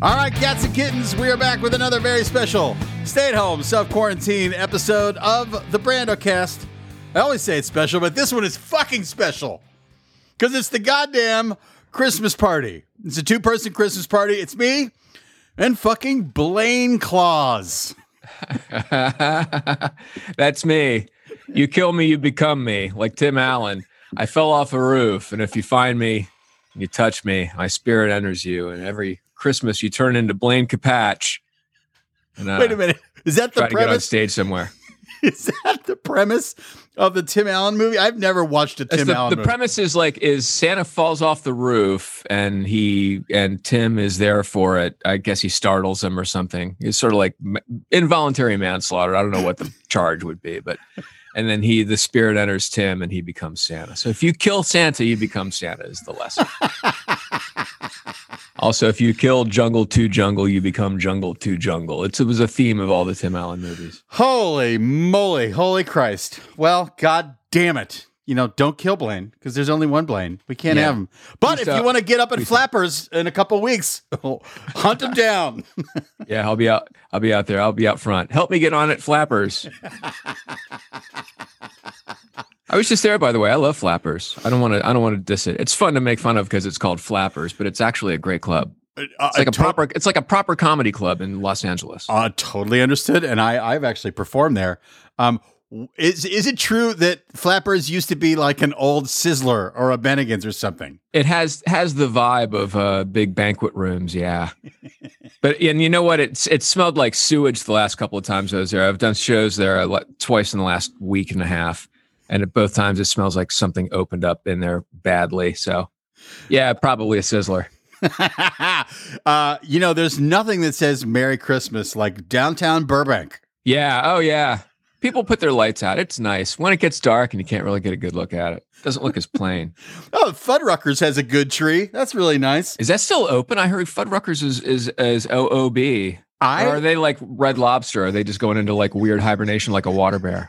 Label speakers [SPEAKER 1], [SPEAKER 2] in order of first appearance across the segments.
[SPEAKER 1] All right, cats and kittens, we are back with another very special stay-at-home self-quarantine episode of the Brandocast. I always say it's special, but this one is fucking special because it's the goddamn Christmas party. It's a two-person Christmas party. It's me and fucking Blaine Claus.
[SPEAKER 2] That's me. You kill me, you become me, like Tim Allen. I fell off a roof, and if you find me, you touch me, my spirit enters you, and every Christmas you turn into Blaine Capatch. And,
[SPEAKER 1] wait a minute. Is that the
[SPEAKER 2] try
[SPEAKER 1] premise?
[SPEAKER 2] to get on stage somewhere.
[SPEAKER 1] Is that the premise of the Tim Allen movie? I've never watched a Tim Allen movie.
[SPEAKER 2] The premise is Santa falls off the roof and Tim is there for it. I guess he startles him or something. It's sort of like involuntary manslaughter. I don't know what the charge would be, but and then the spirit enters Tim and he becomes Santa. So if you kill Santa, you become Santa is the lesson. Also, if you kill Jungle to Jungle, you become Jungle to Jungle. It was a theme of all the Tim Allen movies.
[SPEAKER 1] Holy moly. Holy Christ. Well, God damn it. You know, don't kill Blaine because there's only one Blaine. We can't have him. But if you want to get up at Flappers in a couple weeks, hunt him down.
[SPEAKER 2] Yeah, I'll be out there. I'll be out front. Help me get on at Flappers. I was just there, by the way. I love Flappers. I don't want to diss it. It's fun to make fun of because it's called Flappers, but it's actually a great club. It's like a proper comedy club in Los Angeles.
[SPEAKER 1] Totally understood. And I've actually performed there. Is it true that Flappers used to be like an old Sizzler or a Bennigan's or something?
[SPEAKER 2] It has the vibe of big banquet rooms, yeah. And you know what? It smelled like sewage the last couple of times I was there. I've done shows there twice in the last week and a half. And at both times, it smells like something opened up in there badly. So, yeah, probably a Sizzler.
[SPEAKER 1] There's nothing that says Merry Christmas like downtown Burbank.
[SPEAKER 2] Yeah. Oh, yeah. People put their lights out. It's nice. When it gets dark and you can't really get a good look at it. It doesn't look as plain.
[SPEAKER 1] Oh, Fuddruckers has a good tree. That's really nice.
[SPEAKER 2] Is that still open? I heard Fuddruckers is OOB. Or are they like Red Lobster? Are they just going into like weird hibernation like a water bear?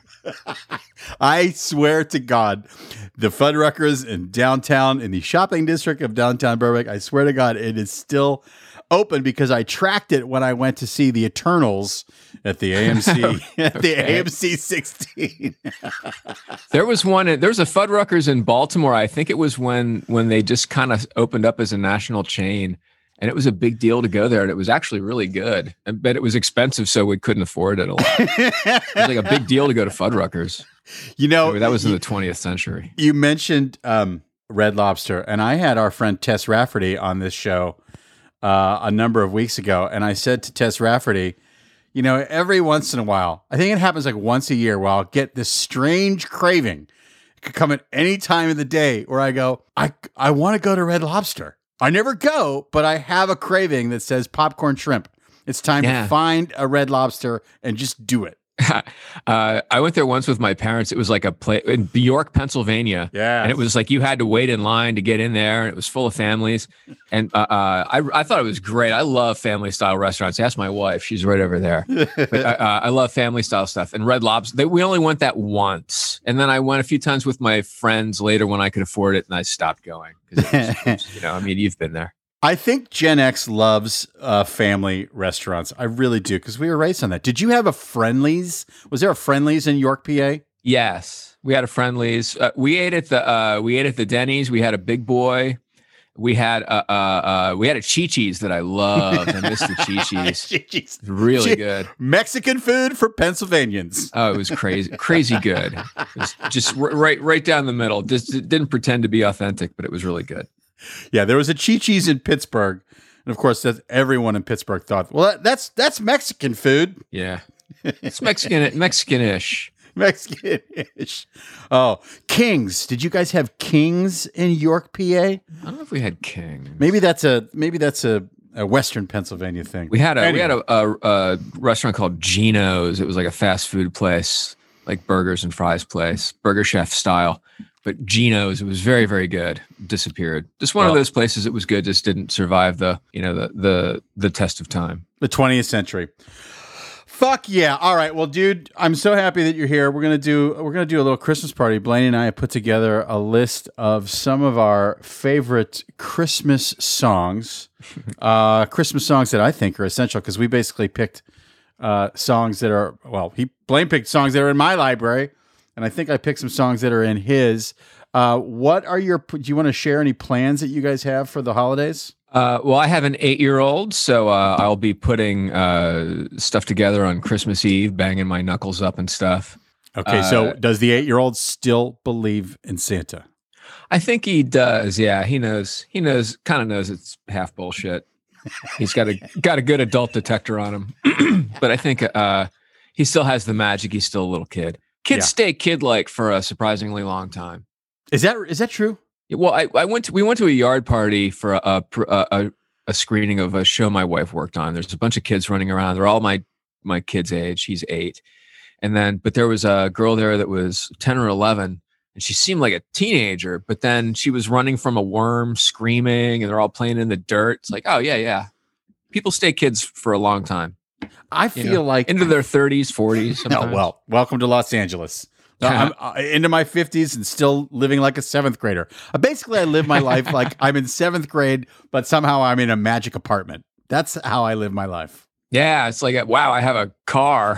[SPEAKER 1] I swear to God, the Fuddruckers in downtown, in the shopping district of downtown Burbank, I swear to God, it is still open because I tracked it when I went to see the Eternals at the AMC, at the AMC 16.
[SPEAKER 2] There was a Fuddruckers in Baltimore. I think it was when they just kind of opened up as a national chain. And it was a big deal to go there, and it was actually really good. But it was expensive, so we couldn't afford it a lot. It was like a big deal to go to Fuddruckers. That was in the 20th century.
[SPEAKER 1] You mentioned Red Lobster, and I had our friend Tess Rafferty on this show a number of weeks ago, and I said to Tess Rafferty, every once in a while, I think it happens like once a year, where I'll get this strange craving. It could come at any time of the day where I go, I want to go to Red Lobster. I never go, but I have a craving that says popcorn shrimp. It's time to find a Red Lobster and just do it.
[SPEAKER 2] I went there once with my parents. It was like a place in York, Pennsylvania.
[SPEAKER 1] Yeah.
[SPEAKER 2] And it was like you had to wait in line to get in there. And it was full of families. And I thought it was great. I love family style restaurants. Ask my wife. She's right over there. But I love family style stuff. And Red Lobster, we only went that once. And then I went a few times with my friends later when I could afford it. And I stopped going. Because you've been there.
[SPEAKER 1] I think Gen X loves family restaurants. I really do, because we were raised on that. Did you have a Friendly's? Was there a Friendly's in York, PA?
[SPEAKER 2] Yes, we had a Friendly's. We ate at the Denny's. We had a Big Boy. We had a Chi-Chi's that I loved. I missed the Chi-Chi's.
[SPEAKER 1] Chi-Chi's.
[SPEAKER 2] Really good.
[SPEAKER 1] Mexican food for Pennsylvanians.
[SPEAKER 2] Oh, it was crazy good. It was just right down the middle. Just didn't pretend to be authentic, but it was really good.
[SPEAKER 1] Yeah, there was a Chi-Chi's in Pittsburgh, and of course, everyone in Pittsburgh thought, well, that's Mexican food.
[SPEAKER 2] Yeah, it's Mexican-ish.
[SPEAKER 1] Mexican-ish. Oh, King's. Did you guys have King's in York, PA?
[SPEAKER 2] I don't know if we had King's.
[SPEAKER 1] Maybe that's a Western Pennsylvania thing.
[SPEAKER 2] We had a restaurant called Gino's. It was like a fast food place, like burgers and fries place, Burger Chef style. But Gino's, it was very, very good. Disappeared. Just one of those places. It was good. Just didn't survive the test of time.
[SPEAKER 1] The 20th century. Fuck yeah. All right. Well, dude, I'm so happy that you're here. We're going to do a little Christmas party. Blaine and I have put together a list of some of our favorite Christmas songs. Christmas songs that I think are essential because we basically picked songs that are, Blaine picked songs that are in my library, and I think I picked some songs that are in his. Do you want to share any plans that you guys have for the holidays?
[SPEAKER 2] Well, I have an 8-year-old, so I'll be putting stuff together on Christmas Eve, banging my knuckles up and stuff.
[SPEAKER 1] Okay, so does the 8-year-old still believe in Santa?
[SPEAKER 2] I think he does. Yeah, he knows. Kind of knows it's half bullshit. He's got a good adult detector on him, but I think he still has the magic. He's still a little kid. Kids stay kid-like for a surprisingly long time.
[SPEAKER 1] Is that true?
[SPEAKER 2] Well, we went to a yard party for a screening of a show my wife worked on. There's a bunch of kids running around. They're all my kid's age. He's 8. But there was a girl there that was 10 or 11, and she seemed like a teenager, but then she was running from a worm, screaming, and they're all playing in the dirt. It's like, oh yeah. People stay kids for a long time.
[SPEAKER 1] I feel like
[SPEAKER 2] into their 30s, 40s. Sometimes.
[SPEAKER 1] No, well, welcome to Los Angeles. I'm into my 50s and still living like a 7th grader. Basically, I live my life like I'm in 7th grade, but somehow I'm in a magic apartment. That's how I live my life.
[SPEAKER 2] Yeah, it's like, wow, I have a car.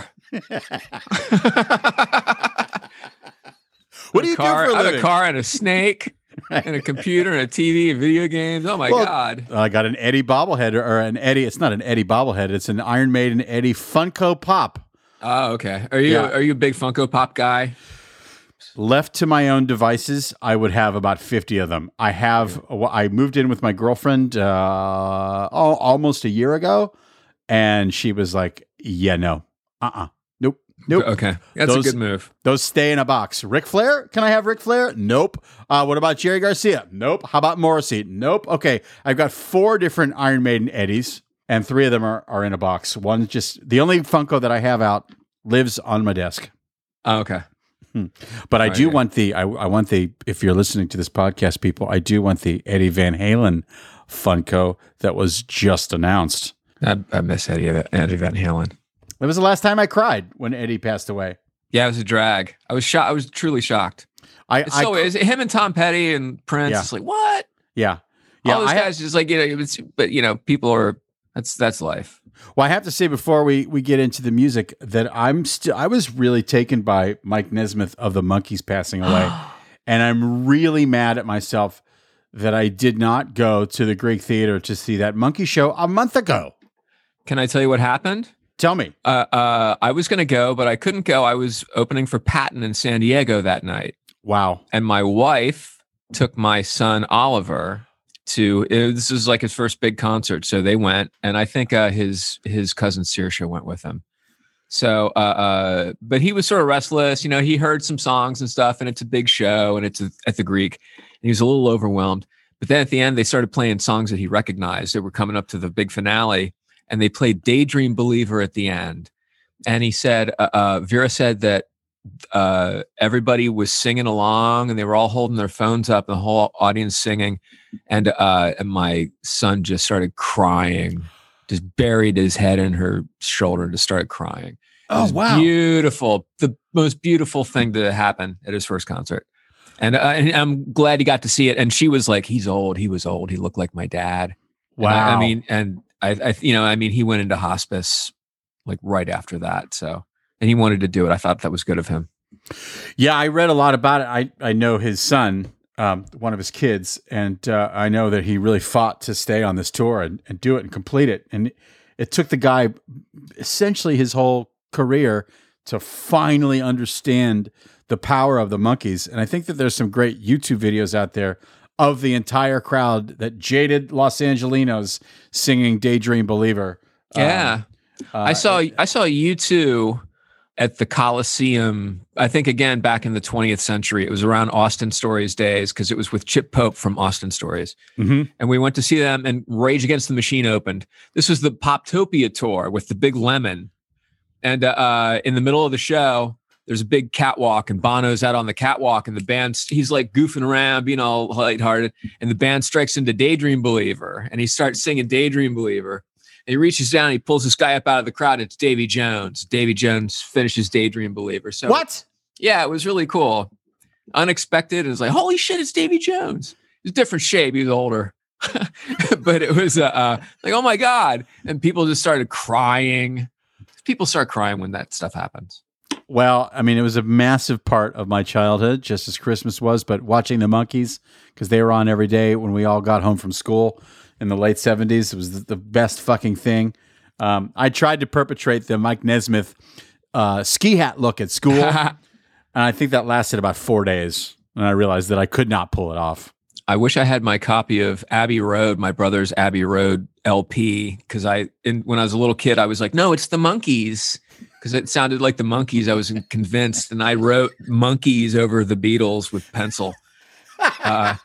[SPEAKER 1] What do you do for a living?
[SPEAKER 2] I have a car and a snake and a computer and a TV and video games. Oh, my God.
[SPEAKER 1] I got an Eddie bobblehead or an Eddie. It's not an Eddie bobblehead. It's an Iron Maiden Eddie Funko Pop.
[SPEAKER 2] Oh, okay. Are you a big Funko Pop guy?
[SPEAKER 1] Left to my own devices, I would have about 50 of them. I moved in with my girlfriend almost a year ago, and she was like, yeah, no, nope.
[SPEAKER 2] Okay, that's a good move.
[SPEAKER 1] Those stay in a box. Ric Flair? Can I have Ric Flair? Nope. What about Jerry Garcia? Nope. How about Morrissey? Nope. Okay, I've got 4 different Iron Maiden Eddies, and 3 of them are in a box. One just, the only Funko that I have out lives on my desk.
[SPEAKER 2] Oh, okay.
[SPEAKER 1] But I do want I want the, if you're listening to this podcast, people, I do want the Eddie Van Halen Funko that was just announced.
[SPEAKER 2] I miss Eddie Van Halen.
[SPEAKER 1] It was the last time I cried when Eddie passed away.
[SPEAKER 2] Yeah, it was a drag. I was shocked. I was truly shocked. Is it him and Tom Petty and Prince?
[SPEAKER 1] Yeah.
[SPEAKER 2] It's like, what?
[SPEAKER 1] Yeah.
[SPEAKER 2] All those guys just like, people are, that's life.
[SPEAKER 1] Well, I have to say before we get into the music that I was really taken by Mike Nesmith of the Monkees passing away. And I'm really mad at myself that I did not go to the Greek Theater to see that Monkey show a month ago.
[SPEAKER 2] Can I tell you what happened?
[SPEAKER 1] Tell me.
[SPEAKER 2] I was going to go, but I couldn't go. I was opening for Patton in San Diego that night.
[SPEAKER 1] Wow.
[SPEAKER 2] And my wife took my son Oliver this was like his first big concert. So they went, and I think his cousin Saoirse went with him. So, but he was sort of restless. He heard some songs and stuff, and it's a big show, and it's at the Greek. And he was a little overwhelmed. But then at the end, they started playing songs that he recognized that were coming up to the big finale, and they played Daydream Believer at the end. And he said, Vera said that everybody was singing along, and they were all holding their phones up, and the whole audience singing. And my son just started crying, just buried his head in her shoulder and just started crying.
[SPEAKER 1] Oh, wow.
[SPEAKER 2] Beautiful. The most beautiful thing to happen at his first concert. And I'm glad he got to see it. And she was like, he's old. He was old. He looked like my dad.
[SPEAKER 1] Wow.
[SPEAKER 2] He went into hospice like right after that. So, and he wanted to do it. I thought that was good of him.
[SPEAKER 1] Yeah, I read a lot about it. I know his son, one of his kids, and I know that he really fought to stay on this tour and do it and complete it. And it took the guy essentially his whole career to finally understand the power of the Monkees. And I think that there's some great YouTube videos out there of the entire crowd, that jaded Los Angelinos singing Daydream Believer.
[SPEAKER 2] Yeah. I saw U2 at the Coliseum, I think, again, back in the 20th century. It was around Austin Stories days, because it was with Chip Pope from Austin Stories.
[SPEAKER 1] Mm-hmm.
[SPEAKER 2] And we went to see them, and Rage Against the Machine opened. This was the Poptopia tour with the Big Lemon. And in the middle of the show, there's a big catwalk, and Bono's out on the catwalk, and the band, he's like goofing around, being all lighthearted, and the band strikes into Daydream Believer, and he starts singing Daydream Believer. he reaches down, he pulls this guy up out of the crowd. It's Davy Jones. Davy Jones finishes Daydream Believer. So
[SPEAKER 1] What?
[SPEAKER 2] Yeah, it was really cool. Unexpected. It was like, holy shit, it's Davy Jones. He's a different shape. He was older. But it was like, oh my God. And people just started crying. People start crying when that stuff happens.
[SPEAKER 1] Well, I mean, it was a massive part of my childhood, just as Christmas was, but watching the Monkees, because they were on every day when we all got home from school in the late 70s, it was the best fucking thing. I tried to perpetrate the Mike Nesmith ski hat look at school, and I think that lasted about 4 days, and I realized that I could not pull it off.
[SPEAKER 2] I wish I had my copy of Abbey Road, my brother's Abbey Road LP, because when I was a little kid, I was like, no, it's the Monkees, because it sounded like the Monkees. I was convinced, and I wrote Monkees over the Beatles with pencil. I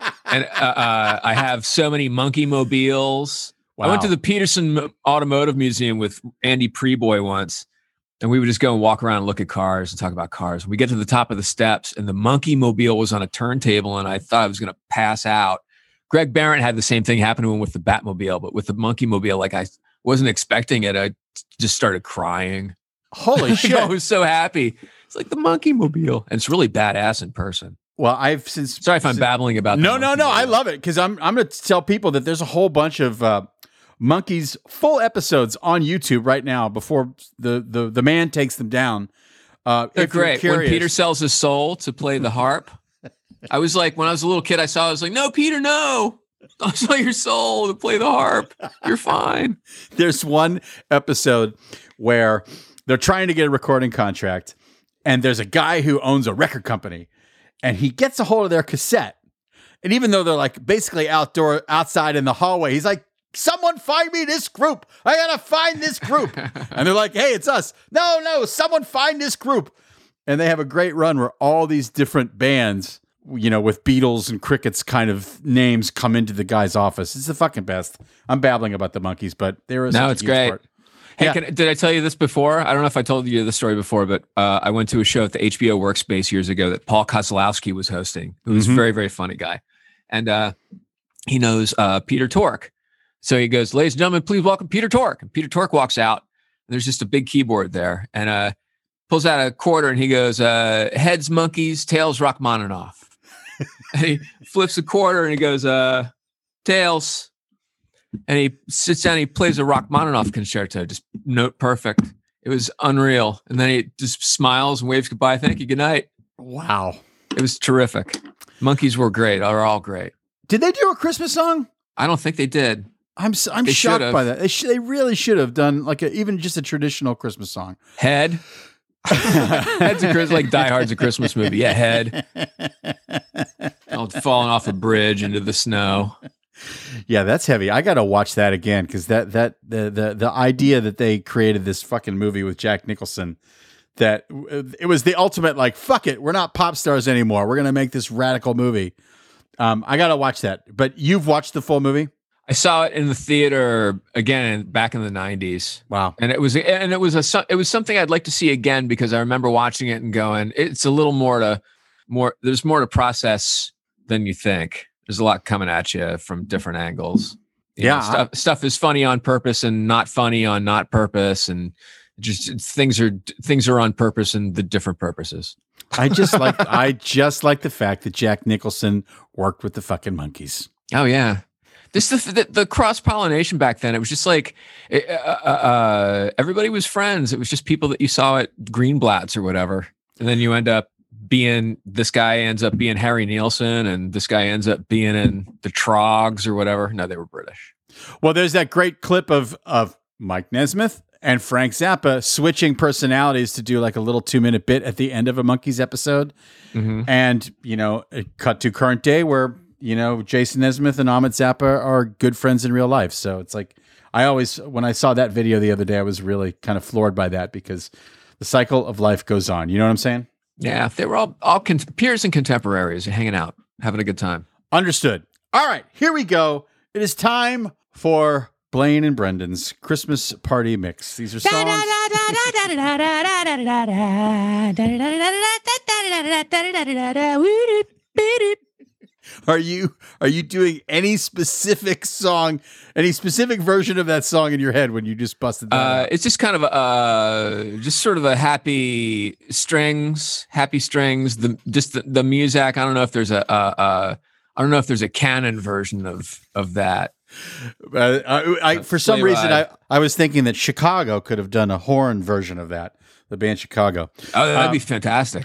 [SPEAKER 2] have so many monkey mobiles. Wow. I went to the Peterson Automotive Museum with Andy Preboy once, and we would just go and walk around and look at cars and talk about cars. We get to the top of the steps, and the monkey mobile was on a turntable, and I thought I was going to pass out. Greg Barrett had the same thing happen to him with the Batmobile, but with the monkey mobile, like I wasn't expecting it. I just started crying.
[SPEAKER 1] Holy shit.
[SPEAKER 2] I was so happy. It's like the monkey mobile, and it's really badass in person.
[SPEAKER 1] Well, I've since...
[SPEAKER 2] Sorry if I'm babbling about
[SPEAKER 1] No. I love it, because I'm going to tell people that there's a whole bunch of Monkees full episodes on YouTube right now before the man takes them down.
[SPEAKER 2] They're great. When Peter sells his soul to play the harp, I was like, when I was a little kid, I was like, no, Peter, no. Don't sell your soul to play the harp. You're fine.
[SPEAKER 1] There's one episode where they're trying to get a recording contract, and there's a guy who owns a record company, and he gets a hold of their cassette. And even though they're like basically outside in the hallway, he's like, someone find me this group. I got to find this group. And they're like, hey, it's us. No, someone find this group. And they have a great run where all these different bands, with Beatles and Crickets kind of names come into the guy's office. It's the fucking best. I'm babbling about the Monkees, but there is
[SPEAKER 2] it's great.
[SPEAKER 1] Part.
[SPEAKER 2] Hey,
[SPEAKER 1] yeah.
[SPEAKER 2] Did I tell you this before? I don't know if I told you the story before, but I went to a show at the HBO Workspace years ago that Paul Kozlowski was hosting, who was a very, very funny guy. And he knows Peter Tork. So he goes, ladies and gentlemen, please welcome Peter Tork. And Peter Tork walks out. And there's just a big keyboard there. And pulls out a quarter and he goes, heads, Monkees, tails, Rachmaninoff. And he flips a quarter and he goes, tails. And he sits down and he plays a Rachmaninoff concerto, just note perfect. It was unreal. And then he just smiles and waves goodbye. Thank you. Good night.
[SPEAKER 1] Wow.
[SPEAKER 2] It was terrific. Monkees were great. They're all great.
[SPEAKER 1] Did they do a Christmas song?
[SPEAKER 2] I don't think they did.
[SPEAKER 1] I'm shocked by that. They really should have done even just a traditional Christmas song.
[SPEAKER 2] Head. Head's like Die Hard's a Christmas movie. Yeah, Head. Falling off a bridge into the snow.
[SPEAKER 1] Yeah, that's heavy. I got to watch that again, because the idea that they created this fucking movie with Jack Nicholson, that it was the ultimate, like, fuck it, we're not pop stars anymore. We're going to make this radical movie. I got to watch that. But you've watched the full movie?
[SPEAKER 2] I saw it in the theater again back in the 90s.
[SPEAKER 1] Wow.
[SPEAKER 2] And it was something I'd like to see again, because I remember watching it and going, it's a little there's more to process than you think. There's a lot coming at you from different angles. You know, stuff is funny on purpose and not funny on not purpose, and just things are on purpose and the different purposes.
[SPEAKER 1] I just like the fact that Jack Nicholson worked with the fucking Monkees.
[SPEAKER 2] Oh yeah. The cross-pollination back then, it was just like everybody was friends. It was just people that you saw at Greenblatt's or whatever. And then you end up this guy ends up being Harry Nielsen, and this guy ends up being in the Trogs or whatever. No, they were British.
[SPEAKER 1] Well, there's that great clip of Mike Nesmith and Frank Zappa switching personalities to do like a little 2-minute bit at the end of a Monkees episode. Mm-hmm. And, it cut to current day where, Jason Nesmith and Ahmet Zappa are good friends in real life. So it's like, when I saw that video the other day, I was really kind of floored by that, because the cycle of life goes on. You know what I'm saying?
[SPEAKER 2] Yeah. They were all peers and contemporaries hanging out, having a good time.
[SPEAKER 1] Understood. All right, here we go. It is time for Blaine and Brendan's Christmas Party Mix. These are songs. Are you doing any specific song, any specific version of that song in your head when you just busted that out?
[SPEAKER 2] It's just kind of just sort of a happy strings. The music. I don't know if there's a canon version of that.
[SPEAKER 1] For some reason, I was thinking that Chicago could have done a horn version of that. The band Chicago.
[SPEAKER 2] Oh, that'd be fantastic.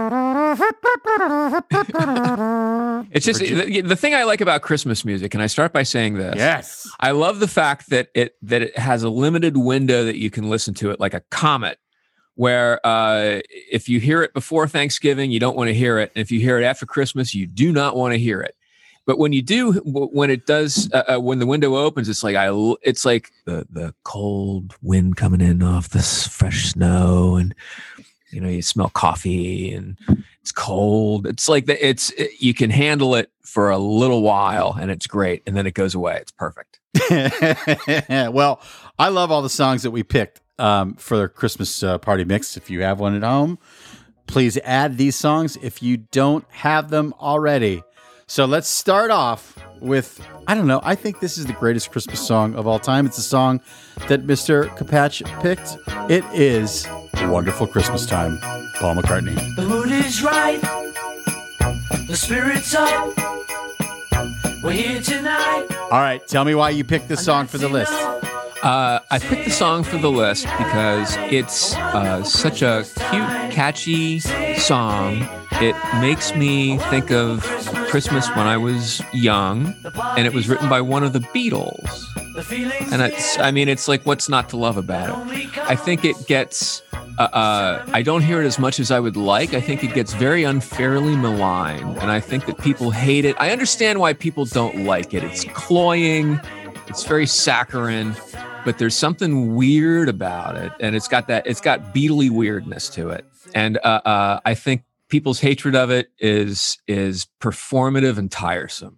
[SPEAKER 2] It's just the thing I like about Christmas music, and I start by saying this.
[SPEAKER 1] Yes,
[SPEAKER 2] I love the fact that it has a limited window that you can listen to it, like a comet, where if you hear it before Thanksgiving, you don't want to hear it, and if you hear it after Christmas, you do not want to hear it. But when you do, when it does, when the window opens, it's like the cold wind coming in off this fresh snow, and you smell coffee, and it's cold. It's like you can handle it for a little while, and it's great, and then it goes away. It's perfect.
[SPEAKER 1] Well, I love all the songs that we picked for the Christmas party mix. If you have one at home, please add these songs if you don't have them already. So let's start off with, I don't know, I think this is the greatest Christmas song of all time. It's a song that Mr. Capatch picked. It is Wonderful Christmas Time, Paul McCartney.
[SPEAKER 3] The mood is right, the spirit's up, we're here tonight.
[SPEAKER 1] All right, tell me why you picked this song for the list.
[SPEAKER 2] I picked the song for the list because it's such a cute, catchy song. It makes me think of Christmas when I was young, and it was written by one of the Beatles. And it's like, what's not to love about it? I think it gets, I don't hear it as much as I would like. I think it gets very unfairly maligned, and I think that people hate it. I understand why people don't like it. It's cloying, it's very saccharine, but there's something weird about it, and it's got Beatle-y weirdness to it. And I think people's hatred of it is performative and tiresome.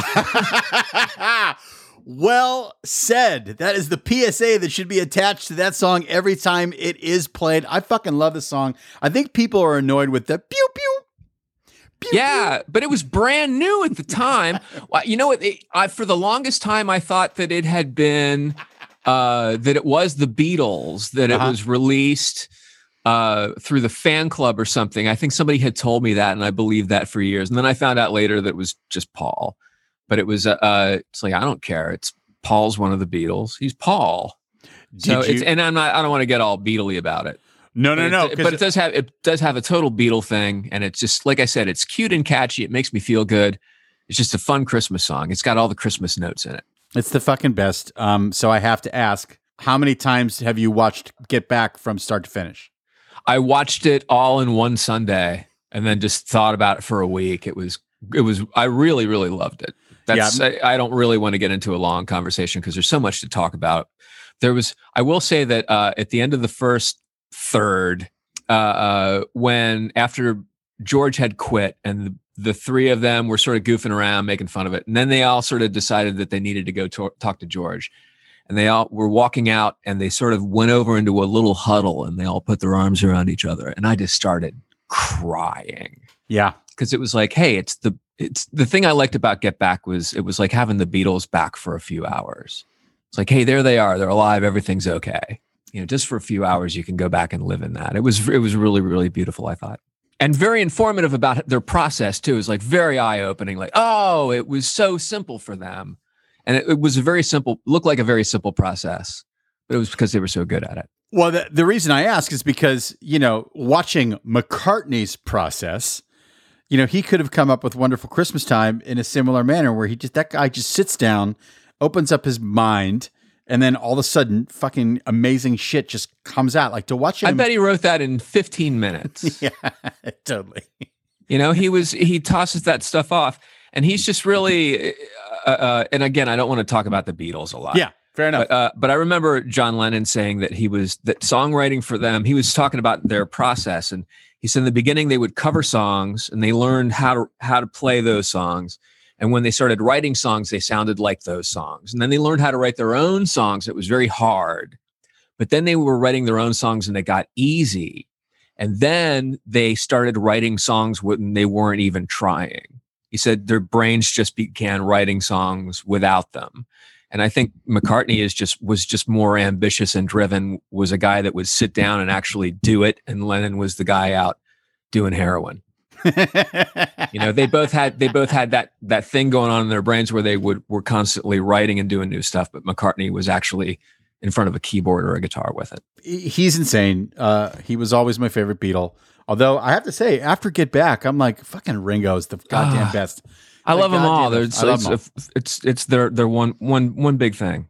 [SPEAKER 1] Well said. That is the PSA that should be attached to that song every time it is played. I fucking love this song. I think people are annoyed with the pew pew.
[SPEAKER 2] Yeah, but it was brand new at the time. You know what? For the longest time, I thought that it had been that it was the Beatles, that it was released through the fan club or something. I think somebody had told me that, and I believed that for years. And then I found out later that it was just Paul. But it was it's like, I don't care. It's Paul's one of the Beatles. He's Paul. And I don't want to get all Beatle-y about it.
[SPEAKER 1] No.
[SPEAKER 2] But it does have a total Beatle thing, and it's just, like I said, it's cute and catchy. It makes me feel good. It's just a fun Christmas song. It's got all the Christmas notes in it.
[SPEAKER 1] It's the fucking best. So I have to ask, how many times have you watched Get Back from start to finish?
[SPEAKER 2] I watched it all in one Sunday, and then just thought about it for a week. It was. I really, really loved it. I don't really want to get into a long conversation because there's so much to talk about. I will say that at the end of the first third, when after George had quit and the three of them were sort of goofing around, making fun of it, and then they all sort of decided that they needed to go talk to George, and they all were walking out, and they sort of went over into a little huddle, and they all put their arms around each other, and I just started crying.
[SPEAKER 1] Yeah.
[SPEAKER 2] Because it was like, hey, it's the thing I liked about Get Back was it was like having the Beatles back for a few hours. It's like, hey, there they are, they're alive, everything's okay. Just for a few hours, you can go back and live in that. It was really, really beautiful, I thought, and very informative about their process too. It was like very eye opening. Like, oh, it was so simple for them, and it was looked like a very simple process, but it was because they were so good at it.
[SPEAKER 1] Well, the reason I ask is because watching McCartney's process. He could have come up with Wonderful Christmas Time in a similar manner where that guy just sits down, opens up his mind, and then all of a sudden fucking amazing shit just comes out. Like, to watch him.
[SPEAKER 2] I bet he wrote that in 15 minutes.
[SPEAKER 1] Yeah, totally.
[SPEAKER 2] He tosses that stuff off, and he's just really, and again, I don't want to talk about the Beatles a lot.
[SPEAKER 1] Yeah. Fair enough.
[SPEAKER 2] But I remember John Lennon saying that that songwriting for them, he was talking about their process. And he said in the beginning, they would cover songs and they learned how to play those songs. And when they started writing songs, they sounded like those songs. And then they learned how to write their own songs. It was very hard. But then they were writing their own songs and it got easy. And then they started writing songs when they weren't even trying. He said their brains just began writing songs without them. And I think McCartney was just more ambitious and driven, was a guy that would sit down and actually do it. And Lennon was the guy out doing heroin. They both had that thing going on in their brains where they were constantly writing and doing new stuff. But McCartney was actually in front of a keyboard or a guitar with it.
[SPEAKER 1] He's insane. He was always my favorite Beatle. Although I have to say, after Get Back, I'm like, fucking Ringo's the goddamn best.
[SPEAKER 2] I love them all. It's their one big thing.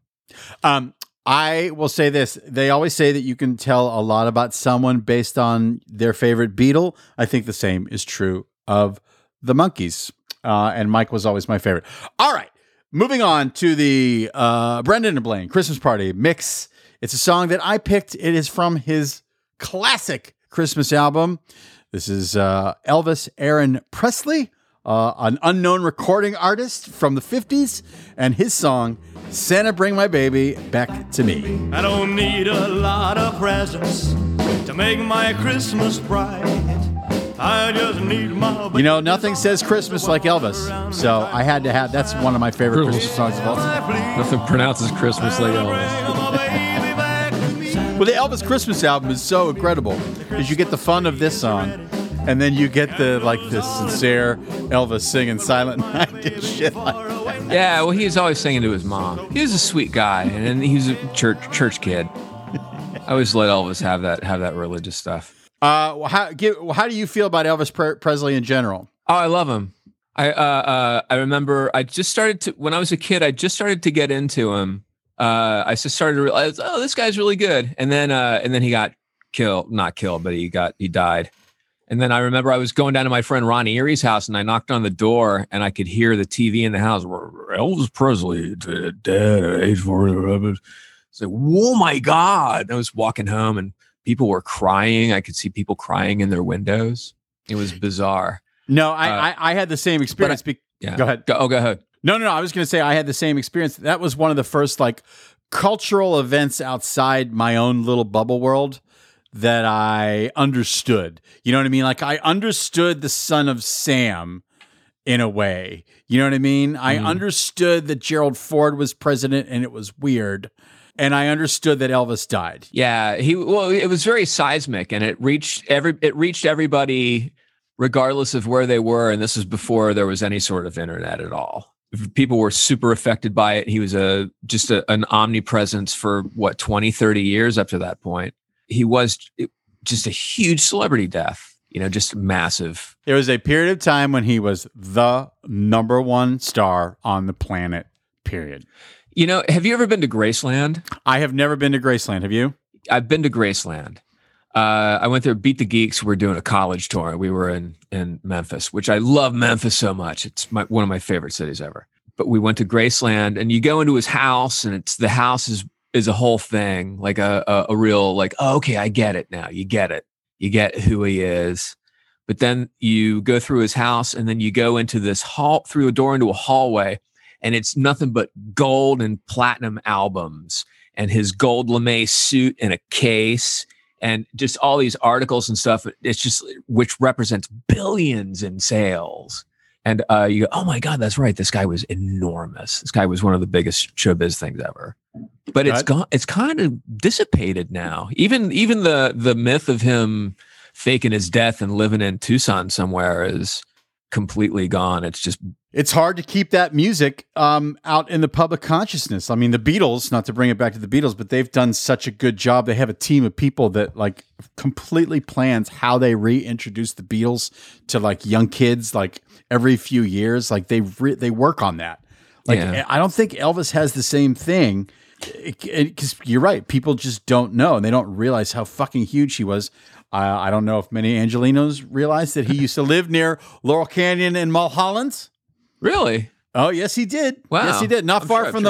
[SPEAKER 1] I will say this. They always say that you can tell a lot about someone based on their favorite Beatle. I think the same is true of the Monkees. And Mike was always my favorite. All right. Moving on to the Brendan and Blaine Christmas Party mix. It's a song that I picked. It is from his classic Christmas album. This is Elvis Aaron Presley, an unknown recording artist from the 50s, and his song, Santa Bring My Baby Back to Me.
[SPEAKER 4] I don't need a lot of presents to make my Christmas bright. I just need my baby.
[SPEAKER 1] Nothing says Christmas like Elvis, so I had to have, that's one of my favorite Christmas songs of all time.
[SPEAKER 2] Nothing pronounces Christmas like Elvis.
[SPEAKER 1] Well, the Elvis Christmas album is so incredible because you get the fun of this song, and then you get the sincere Elvis singing Silent Night and shit like that.
[SPEAKER 2] Yeah, well, he was always singing to his mom. He was a sweet guy, and he was a church kid. I always let Elvis have that religious stuff.
[SPEAKER 1] How do you feel about Elvis Presley in general?
[SPEAKER 2] Oh, I love him. I remember when I was a kid, I just started to get into him. I just started to realize, oh, this guy's really good. And then he got not killed, but he died. And then I remember I was going down to my friend Ron Erie's house, and I knocked on the door, and I could hear the TV in the house. Elvis Presley dead at age 40. It's like, oh my God. I was walking home, and people were crying. I could see people crying in their windows. It was bizarre.
[SPEAKER 1] No, I had the same experience.
[SPEAKER 2] Yeah.
[SPEAKER 1] Go ahead.
[SPEAKER 2] Go ahead.
[SPEAKER 1] No. I was going to say I had the same experience. That was one of the first cultural events outside my own little bubble world that I understood. You know what I mean? I understood the Son of Sam in a way. You know what I mean? I understood that Gerald Ford was president and it was weird. And I understood that Elvis died.
[SPEAKER 2] Yeah, it was very seismic, and it reached everybody regardless of where they were. And this was before there was any sort of internet at all. People were super affected by it. He was just an omnipresence for 20, 30 years up to that point. He was just a huge celebrity death, just massive.
[SPEAKER 1] There was a period of time when he was the number one star on the planet, period.
[SPEAKER 2] Have you ever been to Graceland?
[SPEAKER 1] I have never been to Graceland. Have you?
[SPEAKER 2] I've been to Graceland. I went there, Beat the Geeks. We're doing a college tour. We were in Memphis, which I love Memphis so much. It's one of my favorite cities ever. But we went to Graceland, and you go into his house, and the house is a whole thing, like a real, oh, okay, I get it now. You get it. You get who he is. But then you go through his house, and then you go into this through a door into a hallway, and it's nothing but gold and platinum albums, and his gold lame suit in a case, and just all these articles and stuff. It's just, which represents billions in sales. And you go, oh my God, that's right. This guy was enormous. This guy was one of the biggest showbiz things ever. But it's gone. It's kind of dissipated now. Even the myth of him faking his death and living in Tucson somewhere is completely gone.
[SPEAKER 1] It's hard to keep that music out in the public consciousness. I mean, the Beatles, not to bring it back to the Beatles, but they've done such a good job. They have a team of people that completely plans how they reintroduce the Beatles to young kids every few years. They work on that. I don't think Elvis has the same thing, because you're right. People just don't know, and they don't realize how fucking huge he was. I don't know if many Angelinos realize that he used to live near Laurel Canyon and Mulholland.
[SPEAKER 2] Really?
[SPEAKER 1] Oh, yes, he did.
[SPEAKER 2] Wow.
[SPEAKER 1] Yes, he did. Not far from the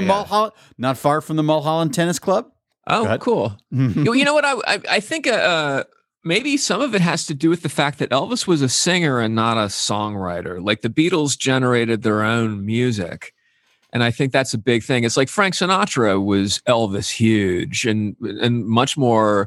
[SPEAKER 1] Mulholland Tennis Club.
[SPEAKER 2] Oh, cool. You know what? I think maybe some of it has to do with the fact that Elvis was a singer and not a songwriter. The Beatles generated their own music. And I think that's a big thing. It's like Frank Sinatra was Elvis huge and much more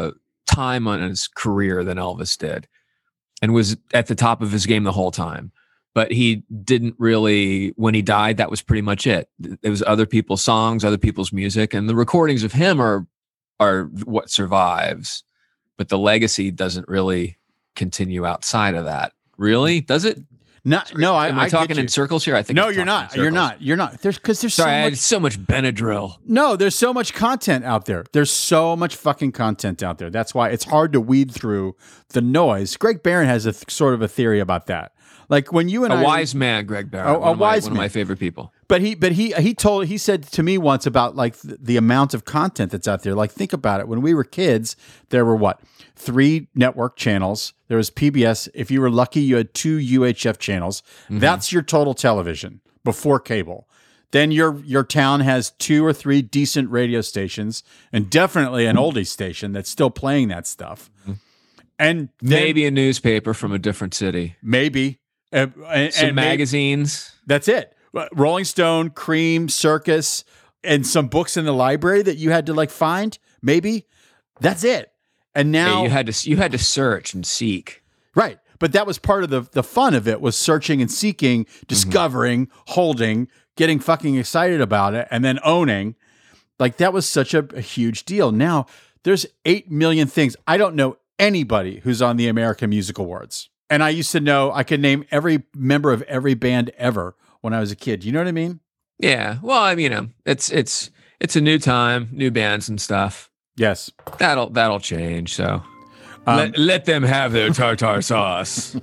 [SPEAKER 2] time on his career than Elvis did, and was at the top of his game the whole time. but he didn't really, when he died, that was pretty much it. It was other people's songs, other people's music, and the recordings of him are what survives, but the legacy doesn't really continue outside of that. Really? Does it?
[SPEAKER 1] No,
[SPEAKER 2] Am I talking in circles here? I think
[SPEAKER 1] no,
[SPEAKER 2] I'm
[SPEAKER 1] you're
[SPEAKER 2] talking
[SPEAKER 1] not.
[SPEAKER 2] in
[SPEAKER 1] You're
[SPEAKER 2] circles.
[SPEAKER 1] not. You're not. There's
[SPEAKER 2] Sorry, I
[SPEAKER 1] so
[SPEAKER 2] had
[SPEAKER 1] much.
[SPEAKER 2] so much Benadryl.
[SPEAKER 1] No, there's so much content out there. There's so much fucking content out there. That's why it's hard to weed through the noise. Greg Barron has a sort of a theory about that. Like when you and
[SPEAKER 2] A
[SPEAKER 1] I,
[SPEAKER 2] wise man, Greg Barron.
[SPEAKER 1] A wise
[SPEAKER 2] one
[SPEAKER 1] man.
[SPEAKER 2] of my favorite people.
[SPEAKER 1] But he said to me once about like the amount of content that's out there. Like think about it. When we were kids, there were 3 network channels. There was PBS. If you were lucky, you had 2 UHF channels.
[SPEAKER 2] Mm-hmm.
[SPEAKER 1] That's your total television before cable. Then your town has 2 or 3 decent radio stations, and definitely an oldie station that's still playing that stuff. And then,
[SPEAKER 2] Maybe a newspaper from a different city.
[SPEAKER 1] maybe and
[SPEAKER 2] Some magazines.
[SPEAKER 1] that's it. Rolling Stone, Cream, Circus, and some books in the library that you had to like find. Maybe that's it. And now
[SPEAKER 2] Yeah, you had to search and seek.
[SPEAKER 1] right, but that was part of the fun of it was searching and seeking, discovering, holding, getting fucking excited about it, and then owning. Like that was such a huge deal. Now there's 8 million things. I don't know anybody who's on the American Music Awards, and I used to know. I could name every member of every band ever when I was a kid. You know what I mean?
[SPEAKER 2] Yeah. Well, I mean, it's a new time, new bands and stuff.
[SPEAKER 1] Yes.
[SPEAKER 2] That'll change. So let them have their tartar sauce.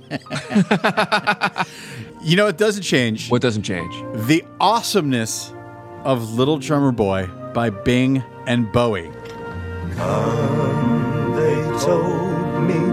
[SPEAKER 1] You know, it doesn't change.
[SPEAKER 2] What doesn't change?
[SPEAKER 1] The awesomeness of Little Drummer Boy by Bing and Bowie.
[SPEAKER 4] They told me,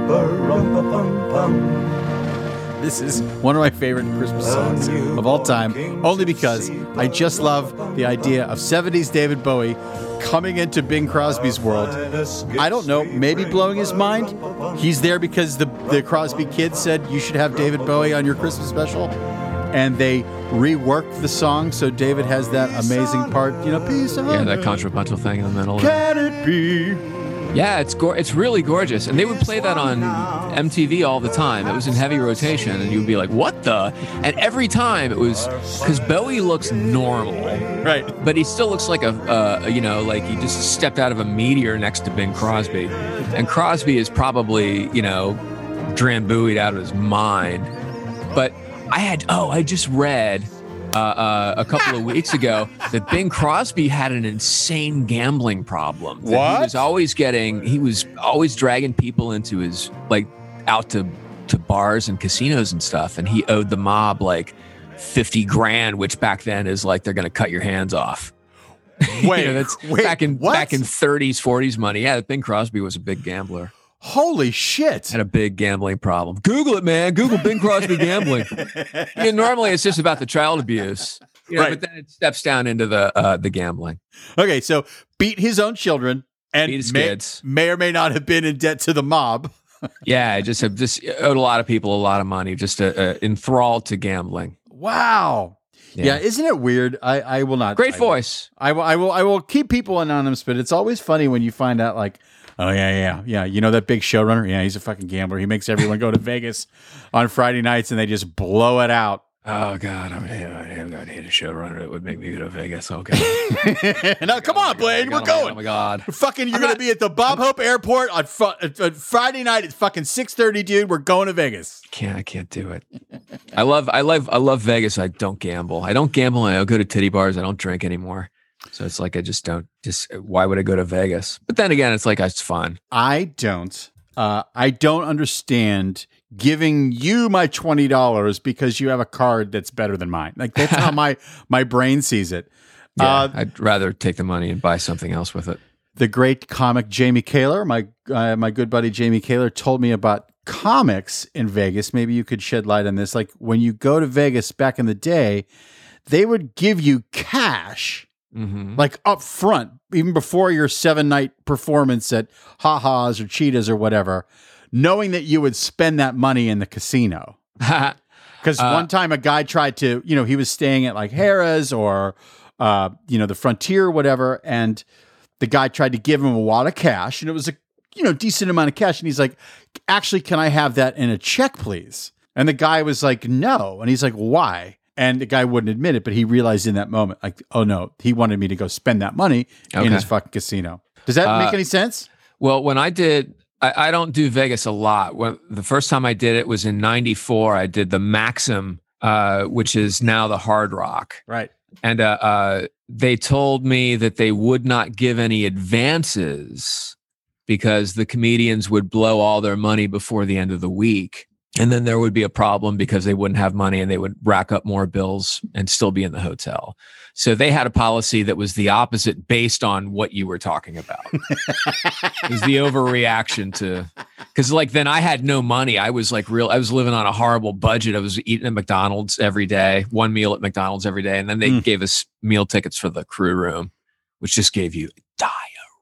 [SPEAKER 4] bum.
[SPEAKER 1] This is one of my favorite Christmas songs of all time, only because I just love the idea of 70s David Bowie coming into Bing Crosby's world. I don't know, maybe blowing his mind. He's there because the Crosby kids said you should have David Bowie on your Christmas special. And they reworked the song so David has that amazing part, peace of
[SPEAKER 2] Yeah, that contrapuntal thing in the middle.
[SPEAKER 1] Can it be?
[SPEAKER 2] Yeah, it's really gorgeous, and they would play that on MTV all the time. It was in heavy rotation, and you'd be like, "What the?" And every time it was because Bowie looks normal,
[SPEAKER 1] Right.
[SPEAKER 2] but he still looks like like he just stepped out of a meteor next to Bing Crosby, and Crosby is probably drambuied out of his mind. But I just read a couple of weeks ago that Bing Crosby had an insane gambling problem. That
[SPEAKER 1] What?
[SPEAKER 2] He was always dragging people into his out to bars and casinos and stuff, and he owed the mob like $50,000, which back then is like they're gonna cut your hands off.
[SPEAKER 1] Wait,
[SPEAKER 2] That's
[SPEAKER 1] wait,
[SPEAKER 2] back in
[SPEAKER 1] what?
[SPEAKER 2] 30s, 40s money. Yeah, Bing Crosby was a big gambler.
[SPEAKER 1] Holy shit.
[SPEAKER 2] Had a big gambling problem. Google it, man. Google Bing Crosby gambling. Normally it's just about the child abuse,
[SPEAKER 1] Right.
[SPEAKER 2] but then it steps down into the gambling.
[SPEAKER 1] Okay, so beat his own children and
[SPEAKER 2] Beat his kids.
[SPEAKER 1] may or may not have been in debt to the mob.
[SPEAKER 2] Yeah, I just owed a lot of people a lot of money, just enthralled to gambling.
[SPEAKER 1] Wow. Yeah, isn't it weird? I will not.
[SPEAKER 2] Great voice.
[SPEAKER 1] I will keep people anonymous, but it's always funny when you find out like, oh yeah. You know that big showrunner? Yeah, he's a fucking gambler. He makes everyone go to Vegas on Friday nights and they just blow it out.
[SPEAKER 2] Oh God, I hate a showrunner that would make me go to Vegas. Oh God.
[SPEAKER 1] Now, come on, Blaine, we're going.
[SPEAKER 2] Oh my God.
[SPEAKER 1] Fucking, you're going to be at the Bob Hope Airport on Friday night. It's fucking 6:30, dude. We're going to Vegas.
[SPEAKER 2] I can't do it. I love Vegas. I don't gamble. I don't gamble. I don't go to titty bars. I don't drink anymore. So it's like I just don't. Why would I go to Vegas? But then again, it's like it's fun.
[SPEAKER 1] I don't understand giving you my $20 because you have a card that's better than mine. Like that's how my brain sees it.
[SPEAKER 2] Yeah, I'd rather take the money and buy something else with it.
[SPEAKER 1] The great comic Jamie Kaler, my good buddy Jamie Kaler, told me about comics in Vegas. Maybe you could shed light on this. Like when you go to Vegas back in the day, they would give you cash.
[SPEAKER 2] Mm-hmm.
[SPEAKER 1] Like up front, even before your 7-night performance at Ha-Ha's or Cheetah's or whatever, knowing that you would spend that money in the casino. Because one time a guy tried to, he was staying at like Harrah's or, the Frontier or whatever, and the guy tried to give him a wad of cash, and it was a, decent amount of cash, and he's like, actually, can I have that in a check, please? And the guy was like, no. And he's like, why? And the guy wouldn't admit it, but he realized in that moment, like, oh no, he wanted me to go spend that money in his fucking casino. Does that make any sense?
[SPEAKER 2] Well, when I did, I don't do Vegas a lot. When the first time I did it was in '94. I did the Maxim, which is now the Hard Rock.
[SPEAKER 1] Right.
[SPEAKER 2] And they told me that they would not give any advances because the comedians would blow all their money before the end of the week. And then there would be a problem because they wouldn't have money and they would rack up more bills and still be in the hotel. So they had a policy that was the opposite based on what you were talking about. It was the overreaction to, because like then I had no money. I was living on a horrible budget. I was eating at McDonald's every day, one meal at McDonald's every day. And then they gave us meal tickets for the crew room, which just gave you diarrhea.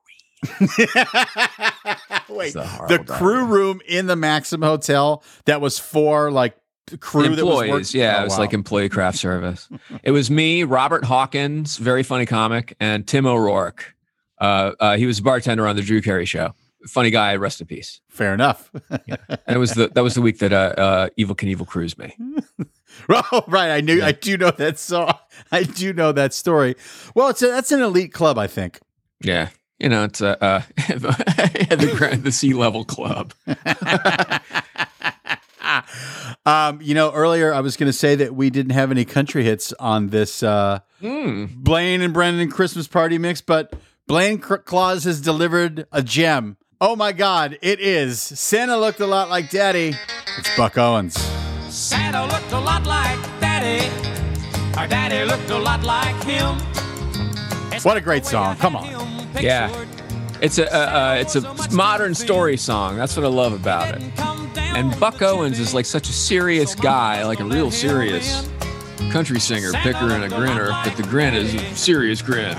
[SPEAKER 1] Wait, the crew room in the Maxim Hotel that was for like crew
[SPEAKER 2] employees,
[SPEAKER 1] that was working?
[SPEAKER 2] Yeah, it was like employee craft service. It was me, Robert Hawkins, very funny comic, and Tim O'Rourke. He was a bartender on the Drew Carey Show. Funny guy, rest in peace.
[SPEAKER 1] Fair enough.
[SPEAKER 2] Yeah. And that was the week that Evil Knievel cruised me.
[SPEAKER 1] Oh, right. I do know that song. I do know that story. Well, that's an elite club, I think.
[SPEAKER 2] Yeah. You know, it's the C-level club.
[SPEAKER 1] Earlier I was going to say that we didn't have any country hits on this Blaine and Brendan Christmas party mix, but Blaine Claus has delivered a gem. Oh my God, it is Santa Looked a Lot Like Daddy. It's Buck Owens.
[SPEAKER 3] Santa looked a lot like Daddy. Our Daddy looked a lot like him.
[SPEAKER 1] What a great song. Come on.
[SPEAKER 2] Yeah. It's a modern story song. That's what I love about it. And Buck Owens is like such a serious guy, like a real serious country singer, picker and a grinner, but the grin is a serious grin.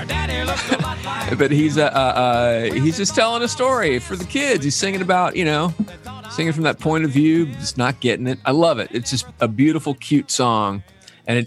[SPEAKER 2] But he's just telling a story for the kids. He's singing about, singing from that point of view, just not getting it. I love it. It's just a beautiful, cute song. And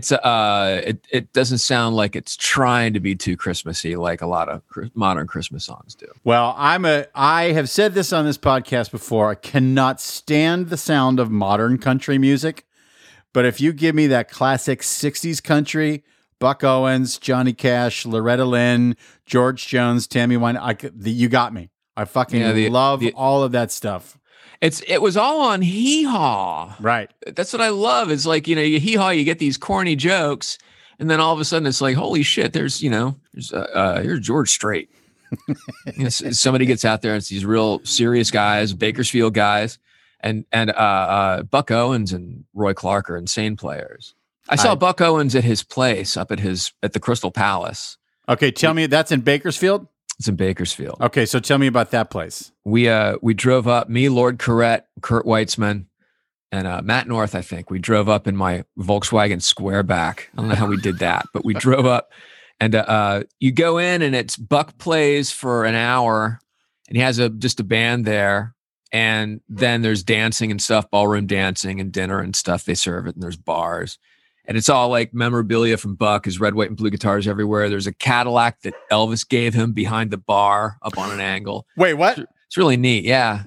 [SPEAKER 2] it doesn't sound like it's trying to be too Christmassy like a lot of modern Christmas songs do.
[SPEAKER 1] Well, I have said this on this podcast before. I cannot stand the sound of modern country music, but if you give me that classic '60s country, Buck Owens, Johnny Cash, Loretta Lynn, George Jones, Tammy Wynette, you got me. I fucking love all of that stuff.
[SPEAKER 2] It was all on Hee Haw.
[SPEAKER 1] Right.
[SPEAKER 2] That's what I love. It's like, you Hee Haw, you get these corny jokes, and then all of a sudden it's like, holy shit, here's George Strait. Somebody gets out there and it's these real serious guys, Bakersfield guys, and Buck Owens and Roy Clark are insane players. I saw Buck Owens at his place up at the Crystal Palace.
[SPEAKER 1] Okay, tell me, that's in Bakersfield?
[SPEAKER 2] It's in Bakersfield.
[SPEAKER 1] Okay, so tell me about that place.
[SPEAKER 2] We drove up, me, Lord Corrette, Kurt Weitzman, and Matt North, I think. We drove up in my Volkswagen Squareback. I don't know how we did that, but we drove up, and you go in, and it's Buck plays for an hour, and he has just a band there, and then there's dancing and stuff, ballroom dancing and dinner and stuff. They serve it, and there's bars. And it's all like memorabilia from Buck, his red, white, and blue guitars everywhere. There's a Cadillac that Elvis gave him behind the bar up on an angle.
[SPEAKER 1] Wait, what?
[SPEAKER 2] It's really neat. Yeah.